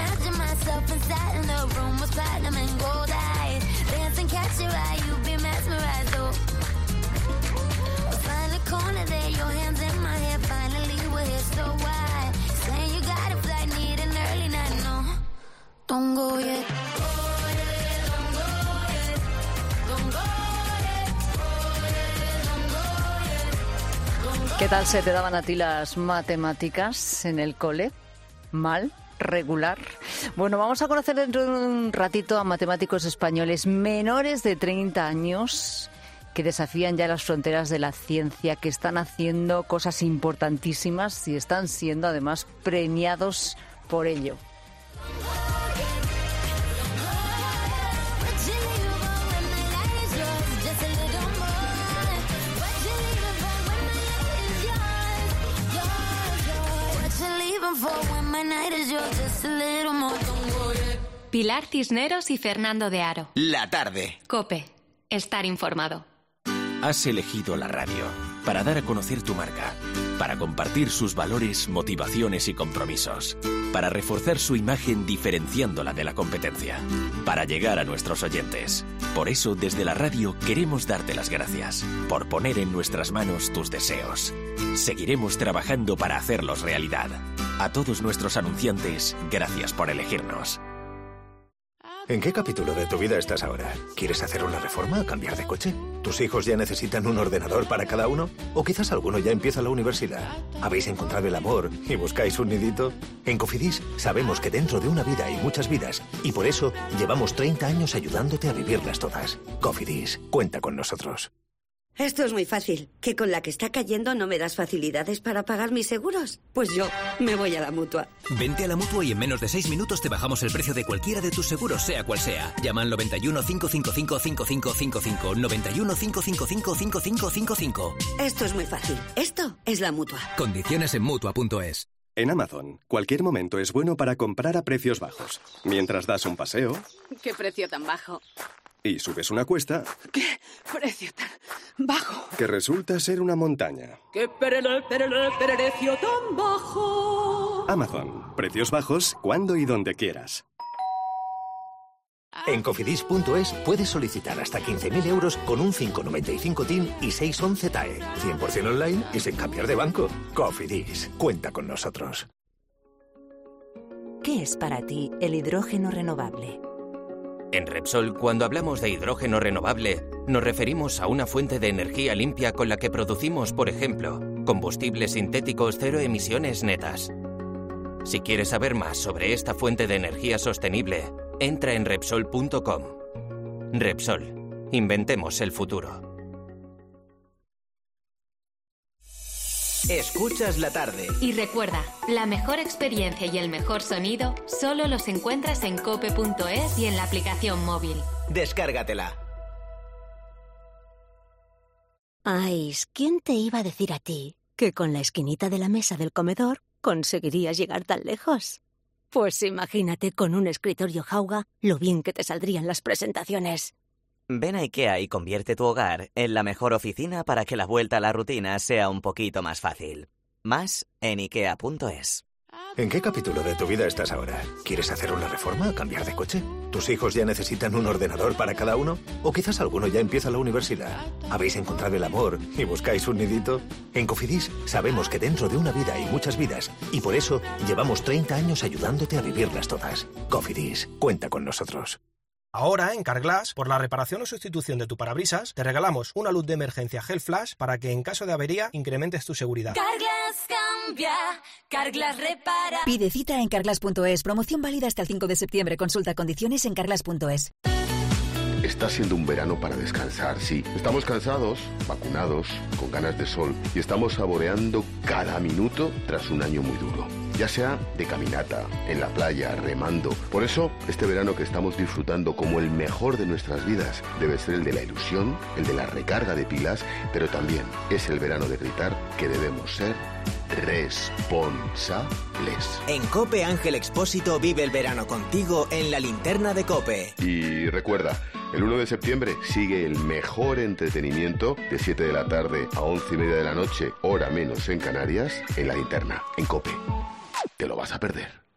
¿Qué tal se te daban a ti las matemáticas en el cole? ¿Mal? ¿Regular? Bueno, vamos a conocer dentro de un ratito a matemáticos españoles menores de treinta años que desafían ya las fronteras de la ciencia, que están haciendo cosas importantísimas y están siendo además premiados por ello. Pilar Cisneros y Fernando de Aro. La tarde. COPE. Estar informado. Has elegido la radio para dar a conocer tu marca, para compartir sus valores, motivaciones y compromisos, para reforzar su imagen diferenciándola de la competencia, para llegar a nuestros oyentes. Por eso, desde la radio queremos darte las gracias por poner en nuestras manos tus deseos. Seguiremos trabajando para hacerlos realidad. A todos nuestros anunciantes, gracias por elegirnos. ¿En qué capítulo de tu vida estás ahora? ¿Quieres hacer una reforma o cambiar de coche? ¿Tus hijos ya necesitan un ordenador para cada uno? ¿O quizás alguno ya empieza la universidad? ¿Habéis encontrado el amor y buscáis un nidito? En Cofidis sabemos que dentro de una vida hay muchas vidas y por eso llevamos treinta años ayudándote a vivirlas todas. Cofidis, cuenta con nosotros. Esto es muy fácil. ¿Que con la que está cayendo no me das facilidades para pagar mis seguros? Pues yo me voy a la Mutua. Vente a la Mutua y en menos de seis minutos te bajamos el precio de cualquiera de tus seguros, sea cual sea. Llama al noventa y uno, cincuecientos cincuenta y cinco, cinco cinco cinco cinco, noventa y uno, cincuecientos cincuenta y cinco, cinco cinco cinco. Esto es muy fácil. Esto es la Mutua. Condiciones en Mutua punto es. En Amazon, cualquier momento es bueno para comprar a precios bajos. Mientras das un paseo... ¡Qué precio tan bajo! Y subes una cuesta... ¡Qué precio tan bajo! Que resulta ser una montaña. ¡Qué perele, perele, precio tan bajo! Amazon, precios bajos cuando y donde quieras. En Cofidis punto es puedes solicitar hasta quince mil euros con un cinco noventa y cinco T I N y seiscientos once T A E. cien por ciento online y sin cambiar de banco. Cofidis, cuenta con nosotros. ¿Qué es para ti el hidrógeno renovable? En Repsol, cuando hablamos de hidrógeno renovable, nos referimos a una fuente de energía limpia con la que producimos, por ejemplo, combustibles sintéticos cero emisiones netas. Si quieres saber más sobre esta fuente de energía sostenible, entra en Repsol punto com. Repsol. Inventemos el futuro. Escuchas la tarde. Y recuerda, la mejor experiencia y el mejor sonido solo los encuentras en cope punto es y en la aplicación móvil. Descárgatela. Ay, ¿quién te iba a decir a ti que con la esquinita de la mesa del comedor conseguirías llegar tan lejos? Pues imagínate con un escritorio Jauga lo bien que te saldrían las presentaciones. Ven a IKEA y convierte tu hogar en la mejor oficina para que la vuelta a la rutina sea un poquito más fácil. Más en ikea punto es. ¿En qué capítulo de tu vida estás ahora? ¿Quieres hacer una reforma o cambiar de coche? ¿Tus hijos ya necesitan un ordenador para cada uno? ¿O quizás alguno ya empieza la universidad? ¿Habéis encontrado el amor y buscáis un nidito? En Cofidis sabemos que dentro de una vida hay muchas vidas y por eso llevamos treinta años ayudándote a vivirlas todas. Cofidis, cuenta con nosotros. Ahora, en Carglass, por la reparación o sustitución de tu parabrisas, te regalamos una luz de emergencia Gel Flash para que en caso de avería incrementes tu seguridad. Carglass cambia, Carglass repara. Pide cita en carglass punto es. Promoción válida hasta el cinco de septiembre. Consulta condiciones en carglass punto es. está siendo un verano para descansar, sí. Estamos cansados, vacunados, con ganas de sol y estamos saboreando cada minuto tras un año muy duro. Ya sea de caminata, en la playa, remando. Por eso, este verano que estamos disfrutando como el mejor de nuestras vidas debe ser el de la ilusión, el de la recarga de pilas, pero también es el verano de gritar que debemos ser responsables. En COPE, Ángel Expósito vive el verano contigo en la linterna de COPE. Y recuerda, el uno de septiembre sigue el mejor entretenimiento de siete de la tarde a once y media de la noche, hora menos en Canarias, en la linterna, en COPE. Te lo vas a perder.